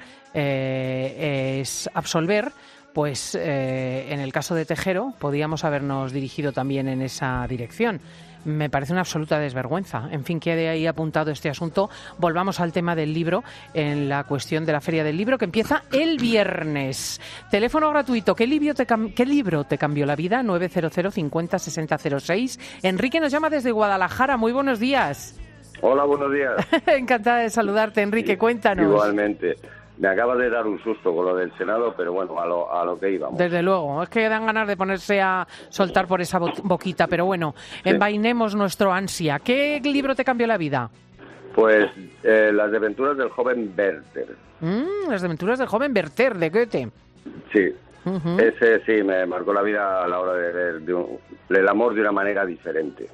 eh, es absolver, pues eh, en el caso de Tejero podíamos habernos dirigido también en esa dirección. Me parece una absoluta desvergüenza. En fin, quede ahí apuntado este asunto. Volvamos al tema del libro, en la cuestión de la Feria del Libro, que empieza el viernes. Teléfono gratuito. ¿Qué libro te, cam- qué libro te cambió la vida? nueve cero cero cincuenta sesenta cero seis. Enrique nos llama desde Guadalajara. Muy buenos días. Hola, buenos días. Encantada de saludarte, Enrique. Sí, cuéntanos. Igualmente. Me acaba de dar un susto con lo del Senado, pero bueno, a lo, a lo que íbamos. Desde luego, es que dan ganas de ponerse a soltar por esa bo- boquita, pero bueno, Sí. envainemos nuestro ansia. ¿Qué libro te cambió la vida? Pues eh, las aventuras del joven Werther. Mm, las aventuras del joven Werther de Goethe. Sí, Ujú. ese sí me marcó la vida a la hora de ver de un- el amor de una manera diferente.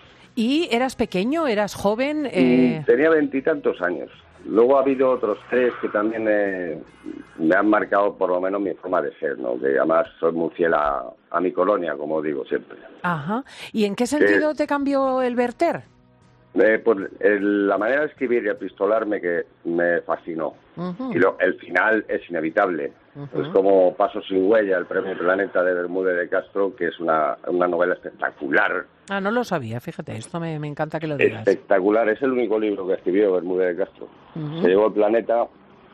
¿Y eras pequeño, eras joven? Eh... Mm, Tenía veintitantos años. Luego ha habido otros tres que también eh, me han marcado por lo menos mi forma de ser, ¿no? Que además soy muy fiel a, a mi colonia, como digo siempre. Ajá. ¿Y en qué sentido te cambió el Werther? Eh, pues el- la manera de escribir y epistolarme que me fascinó. Ujú. Y lo- el final es inevitable. Ujú. Es como Paso sin huella, el premio Planeta de Bermúdez de Castro, que es una, una novela espectacular. Ah, no lo sabía, fíjate, esto me, me encanta que lo digas. Espectacular. Es el único libro que escribió Bermúdez de Castro. Ujú. Se llevó el Planeta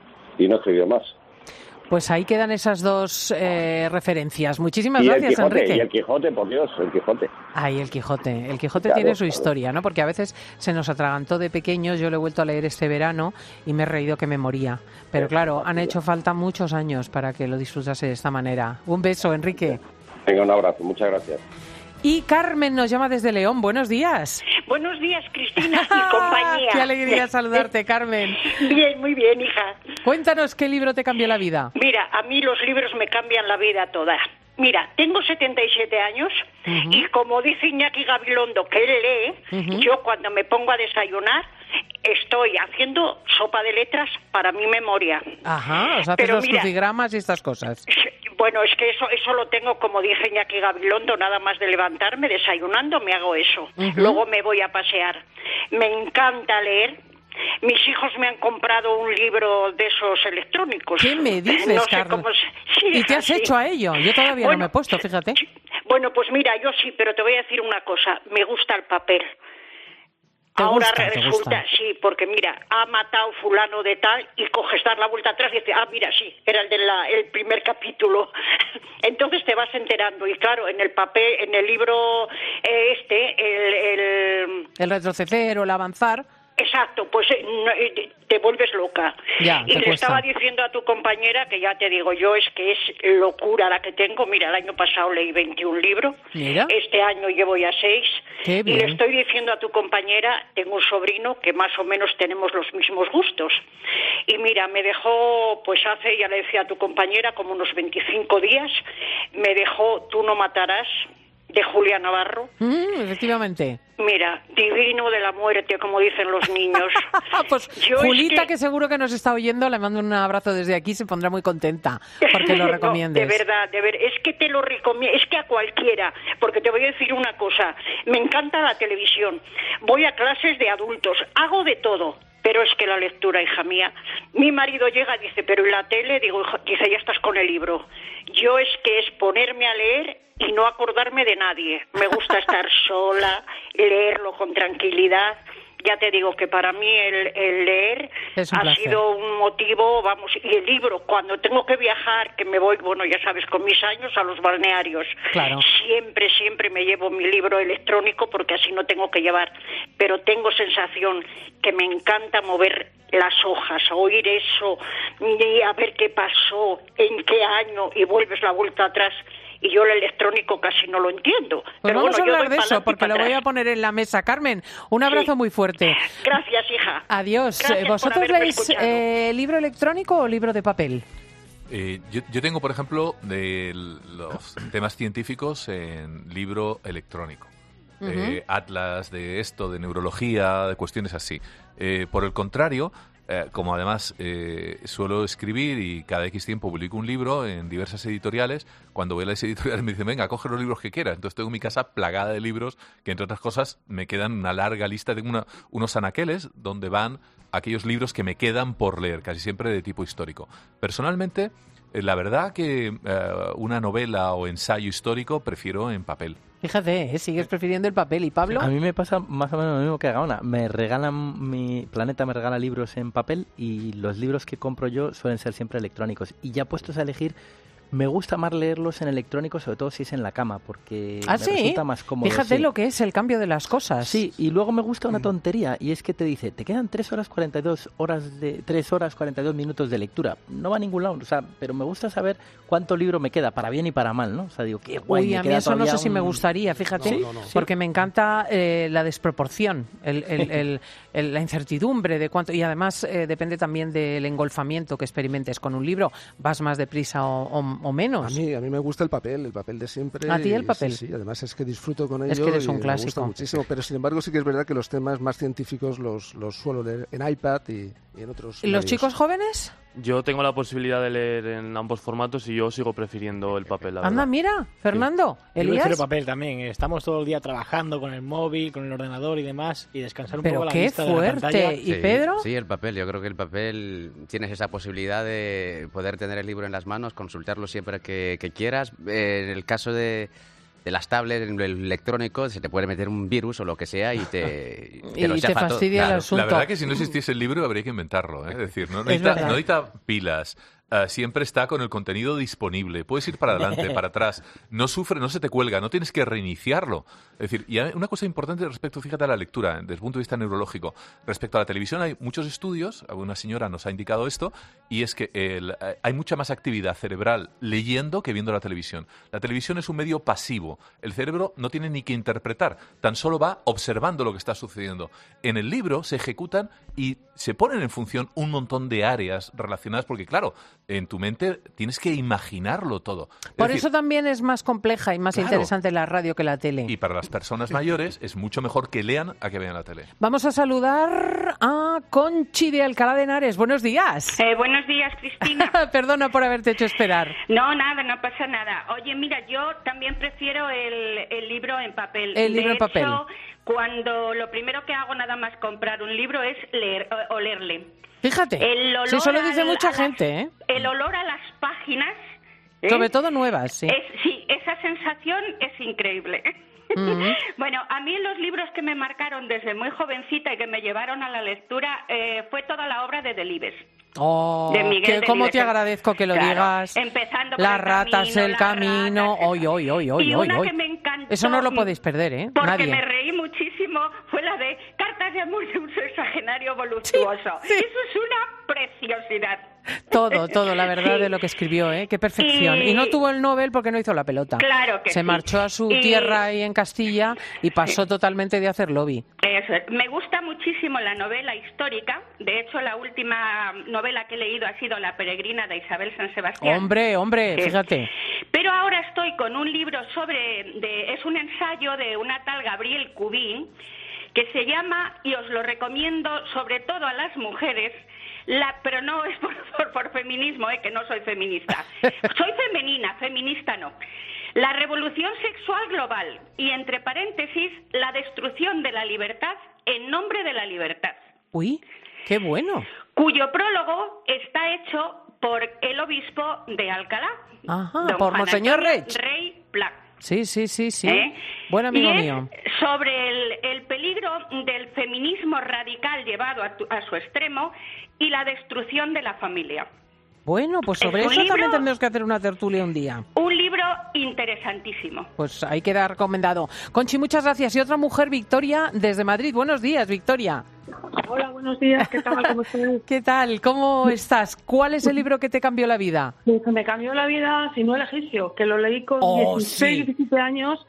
y no escribió más. Pues ahí quedan esas dos eh, referencias. Muchísimas y el gracias, Quijote, Enrique. y el Quijote, por Dios, el Quijote. Ay, el Quijote. El Quijote Claro, tiene su claro. historia, ¿no? Porque a veces se nos atragantó de pequeños. Yo lo he vuelto a leer este verano y me he reído que me moría. Pero claro, han hecho falta muchos años para que lo disfrutase de esta manera. Un beso, Enrique. Venga, un abrazo. Muchas gracias. Y Carmen nos llama desde León. Buenos días. Buenos días, Cristina y compañía. Qué alegría saludarte, Carmen. Bien, muy bien, hija. Cuéntanos qué libro te cambió la vida. Mira, a mí los libros me cambian la vida toda. Mira, tengo setenta y siete años Ujú. y como dice Iñaki Gabilondo, que él lee, Ujú. yo cuando me pongo a desayunar estoy haciendo sopa de letras para mi memoria. Ajá, o sea, haces Pero los mira, crucigramas y estas cosas. Bueno, es que eso eso lo tengo, como dije Iñaki Gabilondo, nada más de levantarme, desayunando, me hago eso. Ujú. Luego me voy a pasear. Me encanta leer. Mis hijos me han comprado un libro de esos electrónicos. ¿Qué me dices, no sé Carmen? cómo se- Sí, ¿Y te has así. hecho a ello? Yo todavía Bueno, no me he puesto, fíjate. Bueno, pues mira, yo sí, pero te voy a decir una cosa. Me gusta el papel. ¿Te Ahora gusta? ¿Te resulta, gusta? sí, porque mira, ha matado fulano de tal y coges, dar la vuelta atrás y dices, ah, mira, sí, era el del el primer capítulo. Entonces te vas enterando y claro, en el papel, en el libro eh, este, El retroceder o el avanzar. Exacto, pues eh, no, eh, te vuelves loca. Ya, y te le cuesta. estaba diciendo a tu compañera que ya te digo yo, es que es locura la que tengo. Mira, el año pasado leí veintiún libros, Mira. este año llevo ya seis. Qué Y bien. le estoy diciendo a tu compañera, tengo un sobrino que más o menos tenemos los mismos gustos. Y mira, me dejó, pues hace, ya le decía a tu compañera, como unos veinticinco días, me dejó Tú no matarás, de Julia Navarro. Mm, efectivamente. Mira, divino de la muerte, como dicen los niños. Pues Yo es Julita, que- que... seguro que nos está oyendo, le mando un abrazo desde aquí, se pondrá muy contenta porque lo No, recomiendes. de verdad, de ver, es que te lo recomiendo, es que a cualquiera, porque te voy a decir una cosa, me encanta la televisión, voy a clases de adultos, hago de todo. Pero es que la lectura, hija mía, mi marido llega y dice, pero ¿y la tele? Digo, hijo, dice, ya estás con el libro. Yo es que es ponerme a leer y no acordarme de nadie. Me gusta estar sola, leerlo con tranquilidad. Ya te digo que para mí el, el leer Es un ha placer. sido un motivo, vamos, y el libro, cuando tengo que viajar, que me voy, bueno, ya sabes, con mis años a los balnearios, Claro. siempre, siempre me llevo mi libro electrónico porque así no tengo que llevar, pero tengo sensación que me encanta mover las hojas, oír eso, y a ver qué pasó, en qué año, y vuelves la vuelta atrás. Y yo el electrónico casi no lo entiendo. Pues Pero vamos bueno, a yo hablar doy de eso, pa'lante y porque lo pa' voy a atrás. poner en la mesa. Carmen, un abrazo Sí. muy fuerte. Gracias, hija. Adiós. Gracias por ¿Vosotros haberme leéis escuchado. eh, libro electrónico o libro de papel? Eh, yo, yo tengo, por ejemplo, de los temas científicos en libro electrónico. Ujú. Eh, atlas de esto, de neurología, de cuestiones así. Eh, por el contrario, eh, como además eh, suelo escribir y cada X tiempo publico un libro en diversas editoriales, cuando voy a las editoriales me dicen, venga, coge los libros que quieras. Entonces tengo mi casa plagada de libros que, entre otras cosas, me quedan una larga lista. Tengo una- unos anaqueles donde van aquellos libros que me quedan por leer, casi siempre de tipo histórico. Personalmente, eh, la verdad que eh, una novela o ensayo histórico prefiero en papel. Fíjate, ¿eh? Sigues prefiriendo el papel. ¿Y Pablo? A mí me pasa más o menos lo mismo que a Gaona. Me regalan, mi Planeta me regala libros en papel y los libros que compro yo suelen ser siempre electrónicos. Y ya puestos a elegir, me gusta más leerlos en electrónico, sobre todo si es en la cama, porque ¿Ah, me sí? resulta más cómodo. Fíjate sí. lo que es el cambio de las cosas. Sí, y luego me gusta una tontería, y es que te dice, te quedan tres horas cuarenta y dos horas de tres horas cuarenta y dos minutos de lectura. No va a ningún lado, o sea, pero me gusta saber cuánto libro me queda, para bien y para mal, ¿no? O sea, digo, qué guay, Uy, me a mí queda eso no sé todavía si me un- gustaría, fíjate, No, no, no. porque me encanta eh, la desproporción, el, el- el- el- la incertidumbre de cuánto, y además eh, depende también del engolfamiento que experimentes con un libro, vas más deprisa o, o- o menos. A mí, a mí me gusta el papel, el papel de siempre. ¿A ti el y papel? Sí, sí, además es que disfruto con ello. Es que eres un y me clásico. gusta muchísimo, pero sin embargo sí que es verdad que los temas más científicos los, los suelo leer en iPad y, y en otros ¿Y los medios. chicos jóvenes? Yo tengo la posibilidad de leer en ambos formatos y yo sigo prefiriendo el papel, la Anda, verdad. mira, Fernando, Yo Elías. prefiero papel también. Estamos todo el día trabajando con el móvil, con el ordenador y demás, y descansar un Pero poco la qué vista de la fuerte. pantalla. ¿Y Pedro? Sí, el papel. Yo creo que el papel tienes esa posibilidad de poder tener el libro en las manos, consultarlo siempre que, que quieras. Eh, en el caso de, de las tablets, en el electrónico, se te puede meter un virus o lo que sea y te, Y lo te chafa todo. fastidia el Claro. asunto. La verdad que si no existiese el libro habría que inventarlo, ¿eh? Es decir, no Es necesita, verdad. no necesita pilas. eh, siempre está con el contenido disponible. Puedes ir para adelante, para atrás. No sufre, no se te cuelga, no tienes que reiniciarlo. Es decir, y hay una cosa importante respecto, fíjate, a la lectura, desde el punto de vista neurológico. Respecto a la televisión hay muchos estudios, una señora nos ha indicado esto, y es que el- eh, hay mucha más actividad cerebral leyendo que viendo la televisión. La televisión es un medio pasivo. El cerebro no tiene ni que interpretar, tan solo va observando lo que está sucediendo. En el libro se ejecutan y se ponen en función un montón de áreas relacionadas, porque claro, en tu mente tienes que imaginarlo todo. Es Por decir, eso también es más compleja y más Claro. interesante la radio que la tele. y para las personas mayores es mucho mejor que lean a que vean la tele. Vamos a saludar a Conchi de Alcalá de Henares. Buenos días. Eh, buenos días, Cristina. Perdona por haberte hecho esperar. No, nada, no pasa nada. Oye, mira, yo también prefiero el, el libro en papel. El libro de en papel. hecho, cuando lo primero que hago nada más comprar un libro es leer, o- olerle. Fíjate, El olor sí, eso lo dice al- mucha a las- gente, ¿eh? El olor a las páginas. ¿eh? Sobre todo nuevas, sí. Es- sí, esa sensación es increíble. Ujú. Bueno, a mí los libros que me marcaron desde muy jovencita y que me llevaron a la lectura eh, fue toda la obra de Delibes. Oh, De Miguel que cómo Delibes. te agradezco que lo Claro, digas. empezando por Las el ratas, camino, el las camino. Hoy, hoy, hoy, hoy, Y hoy, una hoy. que me encantó, Eso no lo podéis perder, ¿eh? Porque Nadie. me reí muchísimo último fue la de Cartas de amor de un sexagenario voluptuoso. Sí, sí. Eso es una preciosidad. Todo, todo, la verdad, Sí. de lo que escribió, ¿eh? Qué perfección. Y... y no tuvo el Nobel porque no hizo la pelota. Claro que Se sí. marchó a su Y... tierra ahí en Castilla y pasó totalmente de hacer lobby. Eso es. Me gusta muchísimo la novela histórica. De hecho, la última novela que he leído ha sido La peregrina de Isabel San Sebastián. Hombre, hombre, Sí. fíjate. Pero ahora estoy con un libro sobre... De, es un ensayo de una tal Gabrielle Cubín que se llama, y os lo recomiendo sobre todo a las mujeres, la, pero no es por, por, por feminismo, eh, que no soy feminista. Soy femenina, feminista no. La revolución sexual global y, entre paréntesis, la destrucción de la libertad en nombre de la libertad. Uy, qué bueno. Cuyo prólogo está hecho por el obispo de Alcalá. Ajá, don por Juan Monseñor Antonio Reig. Rey Pla. Sí, sí, sí, sí. ¿Eh? Buen amigo y es mío. sobre el, el peligro del feminismo radical llevado a, tu, a su extremo y la destrucción de la familia. Bueno, pues sobre Es un eso libro- también tendremos que hacer una tertulia un día. Un libro interesantísimo. Pues ahí queda recomendado. Conchi, muchas gracias. Y otra mujer, Victoria, desde Madrid. Buenos días, Victoria. Hola, buenos días. ¿Qué tal? ¿Cómo estás? ¿Qué tal? ¿Cómo estás? ¿Cuál es el libro que te cambió la vida? Pues me cambió la vida, si no el egipcio, que lo leí con Oh, dieciséis, sí. diecisiete años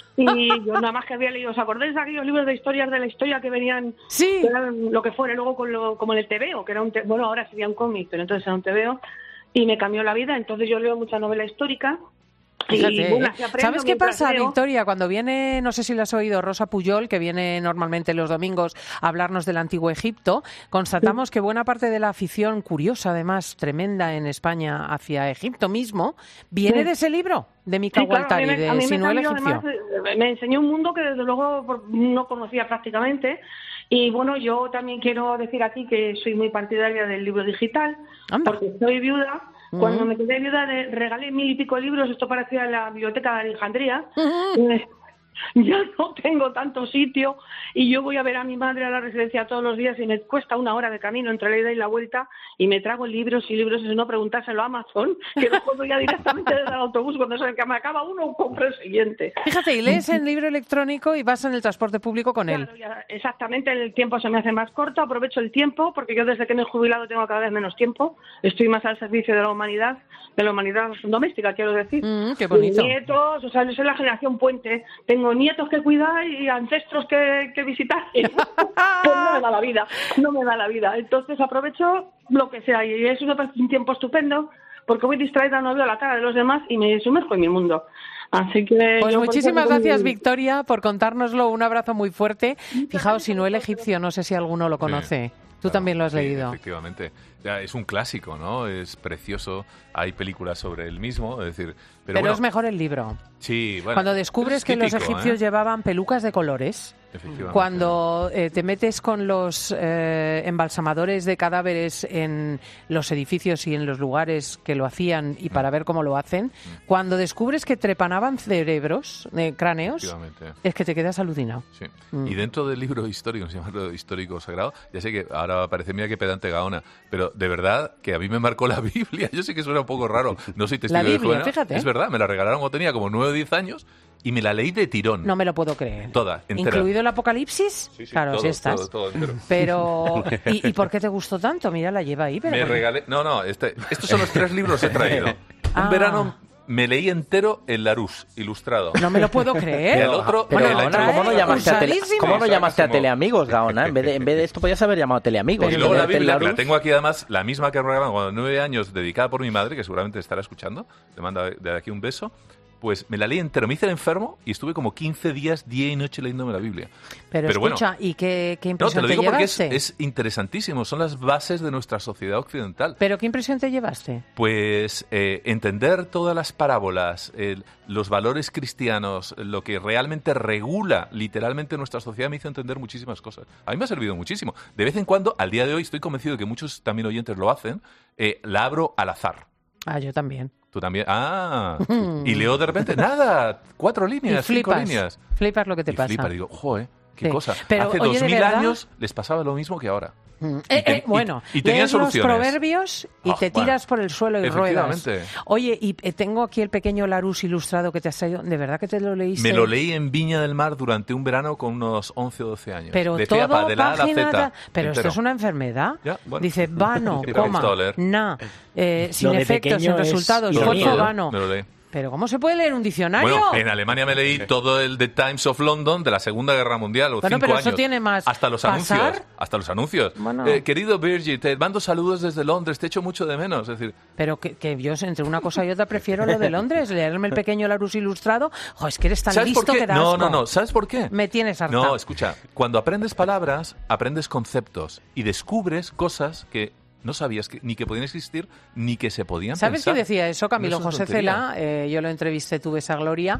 y yo nada más que había leído. ¿Os acordáis de aquellos libros de historias de la historia que venían? Sí. Que eran lo que fuera, luego con lo, como en el tebeo, que era un te- bueno, ahora sería un cómic, pero entonces era un tebeo y me cambió la vida. Entonces yo leo mucha novela histórica. Fíjate, Y, bueno, ¿eh? así aprendo ¿Sabes qué mientras pasa, leo. Victoria? Cuando viene, no sé si lo has oído, Rosa Puyol, que viene normalmente los domingos a hablarnos del Antiguo Egipto, constatamos que buena parte de la afición curiosa, además, tremenda en España hacia Egipto mismo, viene Sí. de ese libro, de Mika Sí, claro, a mí Waltari, me- a mí de me Sinuel cambió, egipcio. además, eh, me enseñó un mundo que desde luego por- no conocía prácticamente. Y bueno, yo también quiero decir aquí que soy muy partidaria del libro digital, porque soy viuda. Cuando Mm. me quedé viuda de- regalé mil y pico libros, esto parecía la biblioteca de Alejandría. Eh, ya no tengo tanto sitio y yo voy a ver a mi madre a la residencia todos los días y me cuesta una hora de camino entre la ida y la vuelta y me trago libros y libros y no preguntárselo a Amazon, que lo compro ya directamente desde el autobús. Cuando se me acaba uno, compro el siguiente. Fíjate, y lees el libro electrónico y vas en el transporte público con él. Claro, ya, exactamente, el tiempo se me hace más corto, aprovecho el tiempo, porque yo desde que me he jubilado tengo cada vez menos tiempo, estoy más al servicio de la humanidad, de la humanidad doméstica, quiero decir. Mm, qué bonito. Y nietos, o sea, yo soy la generación puente, tengo nietos que cuidar y ancestros que, que visitar. Pues no me da la vida, no me da la vida. Entonces aprovecho lo que sea, y eso me parece un tiempo estupendo, porque voy distraída, no veo la cara de los demás y me sumerjo en mi mundo. Así que Pues yo por muchísimas eso- gracias, Victoria, por contárnoslo. Un abrazo muy fuerte. Fijaos, Sinuel egipcio, no sé si alguno lo conoce. Tú también lo has Sí, leído. Efectivamente. Ya, es un clásico, ¿no? Es precioso. Hay películas sobre el mismo, es decir... Pero, Pero bueno, es mejor el libro. Sí, bueno, Cuando descubres es que los típico, egipcios ¿eh? llevaban pelucas de colores, Efectivamente. cuando eh, te metes con los eh, embalsamadores de cadáveres en los edificios y en los lugares que lo hacían y para ver cómo lo hacen, cuando descubres que trepanaban cerebros, eh, cráneos, Efectivamente. es que te quedas alucinado. Sí. Mm. Y dentro del libro histórico, se llama libro histórico sagrado, ya sé que ahora va a parecer, mira qué pedante Gaona, pero de verdad que a mí me marcó la Biblia. Yo sé que suena un poco raro, no soy testigo La de Biblia, Jehová. fíjate. Es verdad, me la regalaron cuando tenía como nueve o diez años y me la leí de tirón. No me lo puedo creer. Toda, entera. ¿Incluido el Apocalipsis? Sí, sí, claro, todo, sí estás. todo, todo entero. Pero, ¿y, y por qué te gustó tanto? Mira, la lleva ahí. Pero Me bueno. regalé... No, no, este, estos son los tres libros que he traído. Ah. Un verano me leí entero el Larousse, ilustrado. No me lo puedo creer. Y el otro... Pero, el Gaona, año- ¿cómo no llamaste a, tele, usadísimo. ¿cómo no llamaste a Como- Teleamigos, Gaona? En vez, de, en vez de esto podías haber llamado Teleamigos. Y luego la Leerte el Biblia, que la Larousse. tengo aquí además, la misma que me regalaron cuando nueve años, dedicada por mi madre, que seguramente estará escuchando, le mando de aquí un beso, pues me la leí entero, me hice el enfermo y estuve como quince días, día y noche leyéndome la Biblia. Pero, Pero bueno, escucha, ¿y qué, qué no, te impresión lo te, digo porque es, llevaste? es interesantísimo, son las bases de nuestra sociedad occidental. ¿Pero qué impresión te llevaste? Pues eh, entender todas las parábolas, el- los valores cristianos, lo que realmente regula literalmente nuestra sociedad me hizo entender muchísimas cosas. A mí me ha servido muchísimo. De vez en cuando, al día de hoy, estoy convencido de que muchos también oyentes lo hacen, eh, la abro al azar. Ah, yo también. Tú también. Ah, y leo de repente, nada, cuatro líneas, Y cinco flipas, líneas. flipas lo que te y pasa. flipas, digo, joder, qué Sí. cosa. Pero, Hace oye, dos ¿de mil verdad? años les pasaba lo mismo que ahora. Mm. Eh, eh, bueno, y, y tenía lees los soluciones. proverbios y Oh, te tiras bueno, por el suelo y ruedas. efectivamente. Oye, y eh, tengo aquí el pequeño Larousse ilustrado que te has traído. ¿De verdad que te lo leíste? Me lo leí en Viña del Mar durante un verano con unos once o doce años. Pero de todo Feapa, de la A a la página... Z, Pero esto entero. es una enfermedad. Ya, bueno. Dice vano, Sí, me ha coma, gustado leer. na, eh, sin de efectos, sin pequeño es resultados, Me lo esfuerzo leí, vano. me lo leí. Pero ¿cómo se puede leer un diccionario? Bueno, en Alemania me leí todo el The Times of London de la Segunda Guerra Mundial, o Bueno, cinco pero eso años. tiene más Hasta los pasar. anuncios. Hasta los anuncios. Bueno. Eh, querido Virgil, te mando saludos desde Londres, te echo mucho de menos. Es decir, Pero que, que yo entre una cosa y otra prefiero lo de Londres, leerme el pequeño Larousse ilustrado. Jo, es que eres tan ¿sabes listo por qué? que da No, asco. no, no. ¿Sabes por qué? Me tienes harta. No, escucha. Cuando aprendes palabras, aprendes conceptos y descubres cosas que no sabías que, ni que podían existir ni que se podían ¿Sabes pensar. qué decía eso Camilo No es una José tontería. Cela? Eh, yo lo entrevisté, tuve esa gloria,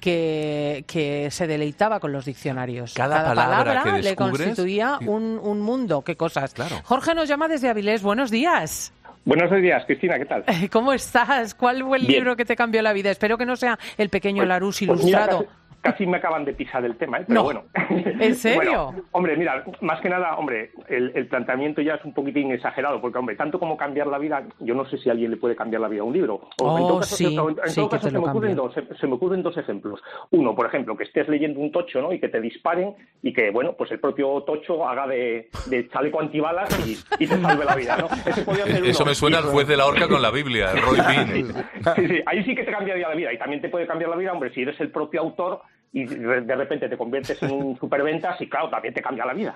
que, que se deleitaba con los diccionarios. Cada palabra que le descubres, constituía sí. un, un mundo. ¿Qué cosas? Claro. Jorge nos llama desde Avilés. Buenos días. Buenos días, Cristina, ¿qué tal? ¿Cómo estás? ¿Cuál fue el Bien. libro que te cambió la vida? Espero que no sea el pequeño Pues- Larousse pues mira, ilustrado. casi, casi me acaban de pisar el tema, ¿eh? Pero No. bueno. ¿En serio? Bueno, hombre, mira, más que nada, hombre, el, el planteamiento ya es un poquitín exagerado, porque, hombre, tanto como cambiar la vida, yo no sé si a alguien le puede cambiar la vida a un libro. O, en Oh, todo caso, sí, o en- en sí todo que caso te se, lo me ocurren cambia. dos, se me ocurren dos ejemplos. Uno, por ejemplo, que estés leyendo un tocho, ¿no? Y que te disparen y que, bueno, pues el propio tocho haga de, de chaleco antibalas y, y te salve la vida, ¿no? Ese podría ser Eso uno. me suena Y- al juez de la horca con la Biblia, el Roy Bean. Sí, sí, ahí sí que te cambiaría la vida. Y también te puede cambiar la vida, hombre, si eres el propio autor y de de repente te conviertes en un superventas y, claro, también te cambia la vida.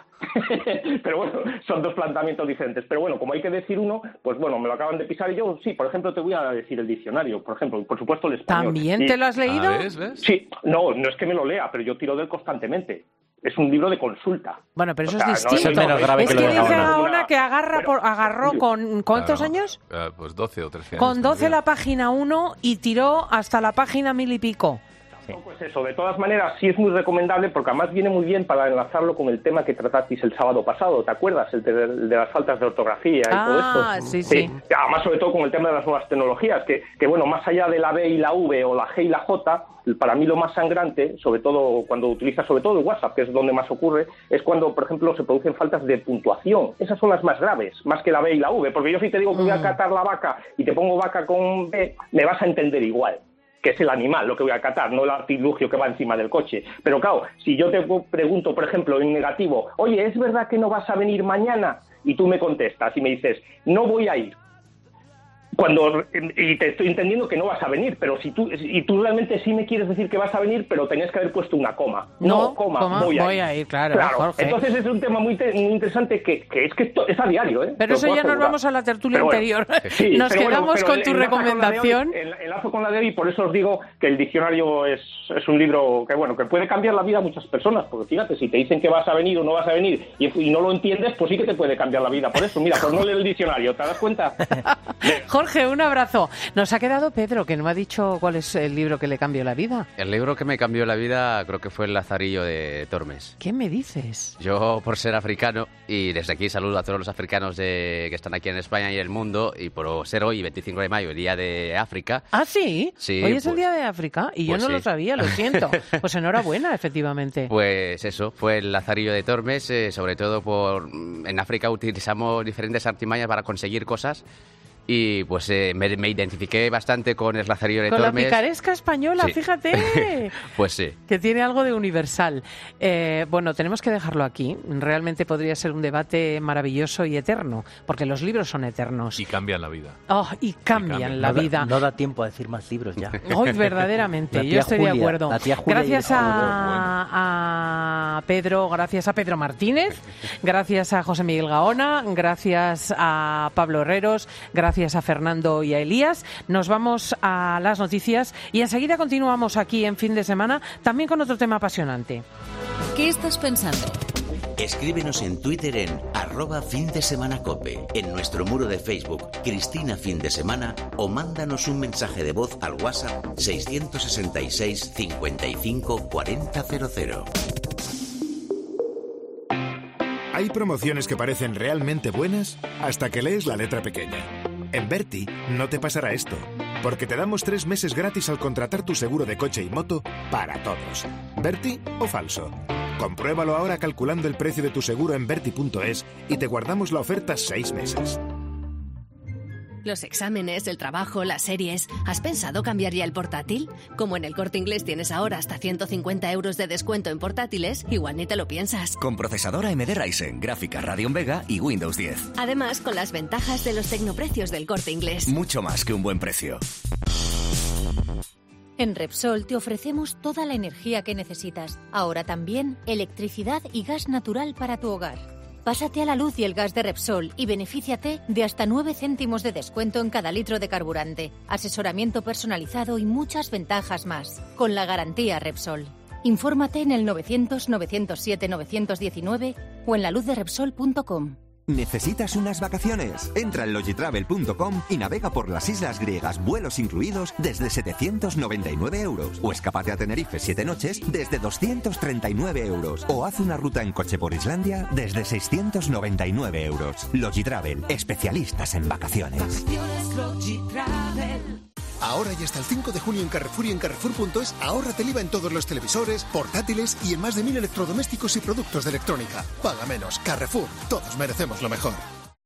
Pero bueno, son dos planteamientos diferentes. Pero bueno, como hay que decir uno, pues bueno, me lo acaban de pisar y yo, sí, por ejemplo, te voy a decir el diccionario, por ejemplo, por supuesto el español. ¿También Y- te lo has leído? Ah, ¿ves? ¿Ves? Sí, no, no es que me lo lea, pero yo tiro de él constantemente. Es un libro de consulta. Bueno, pero eso O sea, es no distinto. es el menos grave es que que lo de dice Gaona. Gaona que agarra por, agarró con ¿cuántos Claro. años? Eh, pues doce o trece años. Con doce tendría. la página uno y tiró hasta la página mil y pico. No, pues eso, de todas maneras sí es muy recomendable porque además viene muy bien para enlazarlo con el tema que tratasteis el sábado pasado, ¿te acuerdas? El de, el de las faltas de ortografía y todo Ah, esto. sí, sí. Además, sobre todo con el tema de las nuevas tecnologías, que, que bueno, más allá de la B y la V o la G y la J, para mí lo más sangrante, sobre todo cuando utilizas sobre todo el WhatsApp, que es donde más ocurre, es cuando, por ejemplo, se producen faltas de puntuación. Esas son las más graves, más que la B y la V, porque yo si te digo que voy a catar la vaca y te pongo vaca con B, me vas a entender igual, que es el animal lo que voy a catar, no el artilugio que va encima del coche. Pero claro, si yo te pregunto, por ejemplo, en negativo, oye, ¿es verdad que no vas a venir mañana? Y tú me contestas y me dices, no voy a ir. Cuando, y te estoy entendiendo que no vas a venir, pero si tú, y tú realmente sí me quieres decir que vas a venir, pero tenías que haber puesto una coma. No, No, coma, coma, voy, a, voy ir. a ir, claro, Jorge. Entonces es un tema muy, te- muy interesante que, que es que esto es a diario, ¿eh? Pero Te lo eso puedo ya nos asegurar. vamos a la tertulia Pero bueno, anterior. sí, Nos pero bueno, quedamos pero con tu enlazo con la de hoy, recomendación. el- enlazo con la de hoy, por eso os digo que el diccionario es, es un libro que bueno que puede cambiar la vida a muchas personas, porque fíjate, si te dicen que vas a venir o no vas a venir y, y no lo entiendes, pues sí que te puede cambiar la vida. Por eso, mira, pues no leer el diccionario, ¿te das cuenta? Jorge, un abrazo. Nos ha quedado Pedro, que no me ha dicho cuál es el libro que le cambió la vida. El libro que me cambió la vida creo que fue El Lazarillo de Tormes. ¿Qué me dices? Yo, por ser africano, y desde aquí saludo a todos los africanos de, que están aquí en España y el mundo, y por ser hoy, veinticinco de mayo, el Día de África. ¿Ah, sí? Sí, Hoy es el pues- Día de África y pues yo no lo sí. sabía, lo siento. Pues enhorabuena, efectivamente. Pues eso, fue el Lazarillo de Tormes, eh, sobre todo por... En África utilizamos diferentes artimañas para conseguir cosas. Y pues eh, me, me identifiqué bastante con el Lazarillo de Con la Tormes. picaresca española, Sí. fíjate. Pues sí. Que tiene algo de universal. Eh, bueno, tenemos que dejarlo aquí. Realmente podría ser un debate maravilloso y eterno, porque los libros son eternos. Y cambian la vida. Oh, y cambian la no da- vida. no da tiempo a decir más libros ya. Hoy verdaderamente, La yo tía estoy Julia, de acuerdo. la tía Julia Gracias y el a, a Pedro, gracias a Pedro Martínez, gracias a José Miguel Gaona, gracias a Pablo Herreros, gracias a Fernando y a Elías. Nos vamos a las noticias y enseguida continuamos aquí en Fin de Semana, también con otro tema apasionante. ¿Qué estás pensando? Escríbenos en Twitter en arroba fin de semana cope, en nuestro muro de Facebook Cristina Fin de Semana o mándanos un mensaje de voz al WhatsApp seiscientos sesenta y seis cincuenta y cinco cuarenta cero cero. Hay promociones que parecen realmente buenas hasta que lees la letra pequeña. En Berti no te pasará esto, porque te damos tres meses gratis al contratar tu seguro de coche y moto para todos. ¿Berti o falso? Compruébalo ahora calculando el precio de tu seguro en Berti punto es y te guardamos la oferta seis meses. Los exámenes, el trabajo, las series... ¿Has pensado cambiar ya el portátil? Como en el Corte Inglés tienes ahora hasta ciento cincuenta euros de descuento en portátiles, igual ni te lo piensas. Con procesador A M D Ryzen, gráfica Radeon Vega y Windows diez. Además, con las ventajas de los tecnoprecios del Corte Inglés. Mucho más que un buen precio. En Repsol te ofrecemos toda la energía que necesitas. Ahora también electricidad y gas natural para tu hogar. Pásate a la luz y el gas de Repsol y benefíciate de hasta nueve céntimos de descuento en cada litro de carburante, asesoramiento personalizado y muchas ventajas más. Con la garantía Repsol. Infórmate en el novecientos, novecientos siete, novecientos diecinueve o en la luz de repsol punto com. ¿Necesitas unas vacaciones? Entra en logitravel punto com y navega por las islas griegas, vuelos incluidos, desde setecientos noventa y nueve euros. O escápate a Tenerife siete noches desde doscientos treinta y nueve euros. O haz una ruta en coche por Islandia desde seiscientos noventa y nueve euros. Logitravel, especialistas en vacaciones. Ahora y hasta el cinco de junio en Carrefour y en Carrefour punto es, ahórrate el I V A en todos los televisores, portátiles y en más de mil electrodomésticos y productos de electrónica. Paga menos. Carrefour. Todos merecemos lo mejor.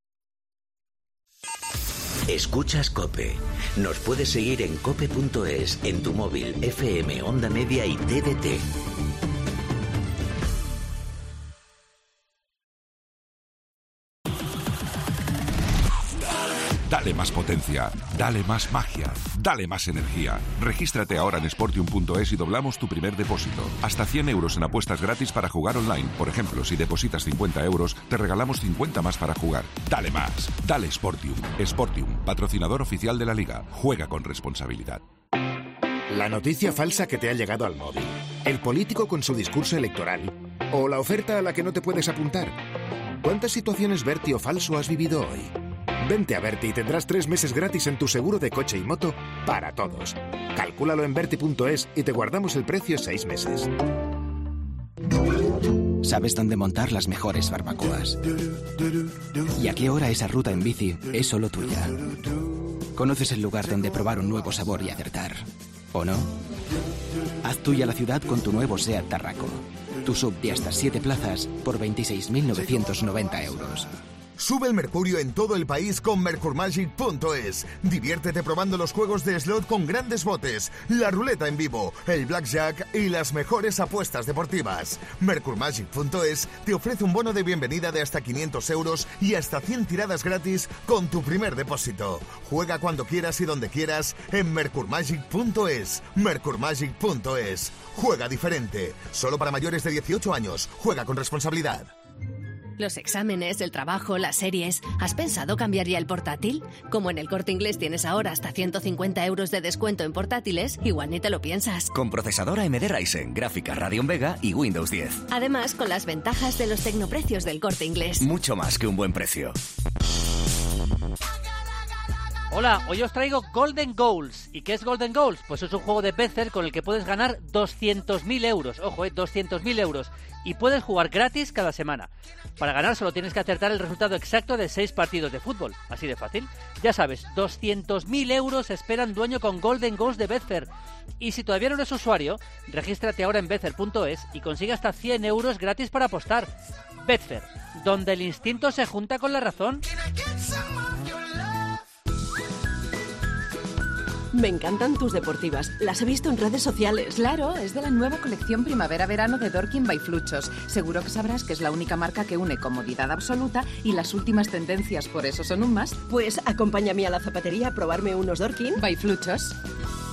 Escuchas COPE. Nos puedes seguir en cope punto es, en tu móvil, F M, Onda Media y T D T. Dale más potencia, dale más magia, dale más energía. Regístrate ahora en sportium punto es y doblamos tu primer depósito. Hasta cien euros en apuestas gratis para jugar online. Por ejemplo, si depositas cincuenta euros, te regalamos cincuenta más para jugar. Dale más, dale Sportium. Sportium, patrocinador oficial de la Liga. Juega con responsabilidad. La noticia falsa que te ha llegado al móvil. El político con su discurso electoral. O la oferta a la que no te puedes apuntar. ¿Cuántas situaciones Berti o falso has vivido hoy? Vente a Berti y tendrás tres meses gratis en tu seguro de coche y moto para todos. Calcúlalo en Berti punto es y te guardamos el precio seis meses. Sabes dónde montar las mejores barbacoas. Y a qué hora esa ruta en bici es solo tuya. Conoces el lugar donde probar un nuevo sabor y acertar. ¿O no? Haz tuya la ciudad con tu nuevo SEAT Tarraco. Tu sub de hasta siete plazas por veintiséis mil novecientos noventa euros. Sube el mercurio en todo el país con mercur magic punto es. Diviértete probando los juegos de slot con grandes botes, la ruleta en vivo, el blackjack y las mejores apuestas deportivas. mercur magic punto es te ofrece un bono de bienvenida de hasta quinientos euros y hasta cien tiradas gratis con tu primer depósito. Juega cuando quieras y donde quieras en mercur magic punto es. mercur magic punto es. Juega diferente. Solo para mayores de dieciocho años. Juega con responsabilidad. Los exámenes, el trabajo, las series... ¿Has pensado cambiar ya el portátil? Como en el Corte Inglés tienes ahora hasta ciento cincuenta euros de descuento en portátiles, igual ni te lo piensas. Con procesador A M D Ryzen, gráfica Radeon Vega y Windows diez. Además, con las ventajas de los tecnoprecios del Corte Inglés. Mucho más que un buen precio. Hola, hoy os traigo Golden Goals. ¿Y qué es Golden Goals? Pues es un juego de Betfair con el que puedes ganar doscientos mil euros. Ojo, eh, doscientos mil euros. Y puedes jugar gratis cada semana. Para ganar solo tienes que acertar el resultado exacto de seis partidos de fútbol. Así de fácil. Ya sabes, doscientos mil euros esperan dueño con Golden Goals de Betfair. Y si todavía no eres usuario, regístrate ahora en betfair punto es y consigue hasta cien euros gratis para apostar. Betfair, donde el instinto se junta con la razón. Me encantan tus deportivas. Las he visto en redes sociales. Claro, es de la nueva colección primavera-verano de Dorkin by Fluchos. Seguro que sabrás que es la única marca que une comodidad absoluta y las últimas tendencias, por eso son un más. Pues acompáñame a la zapatería a probarme unos Dorkin by Fluchos.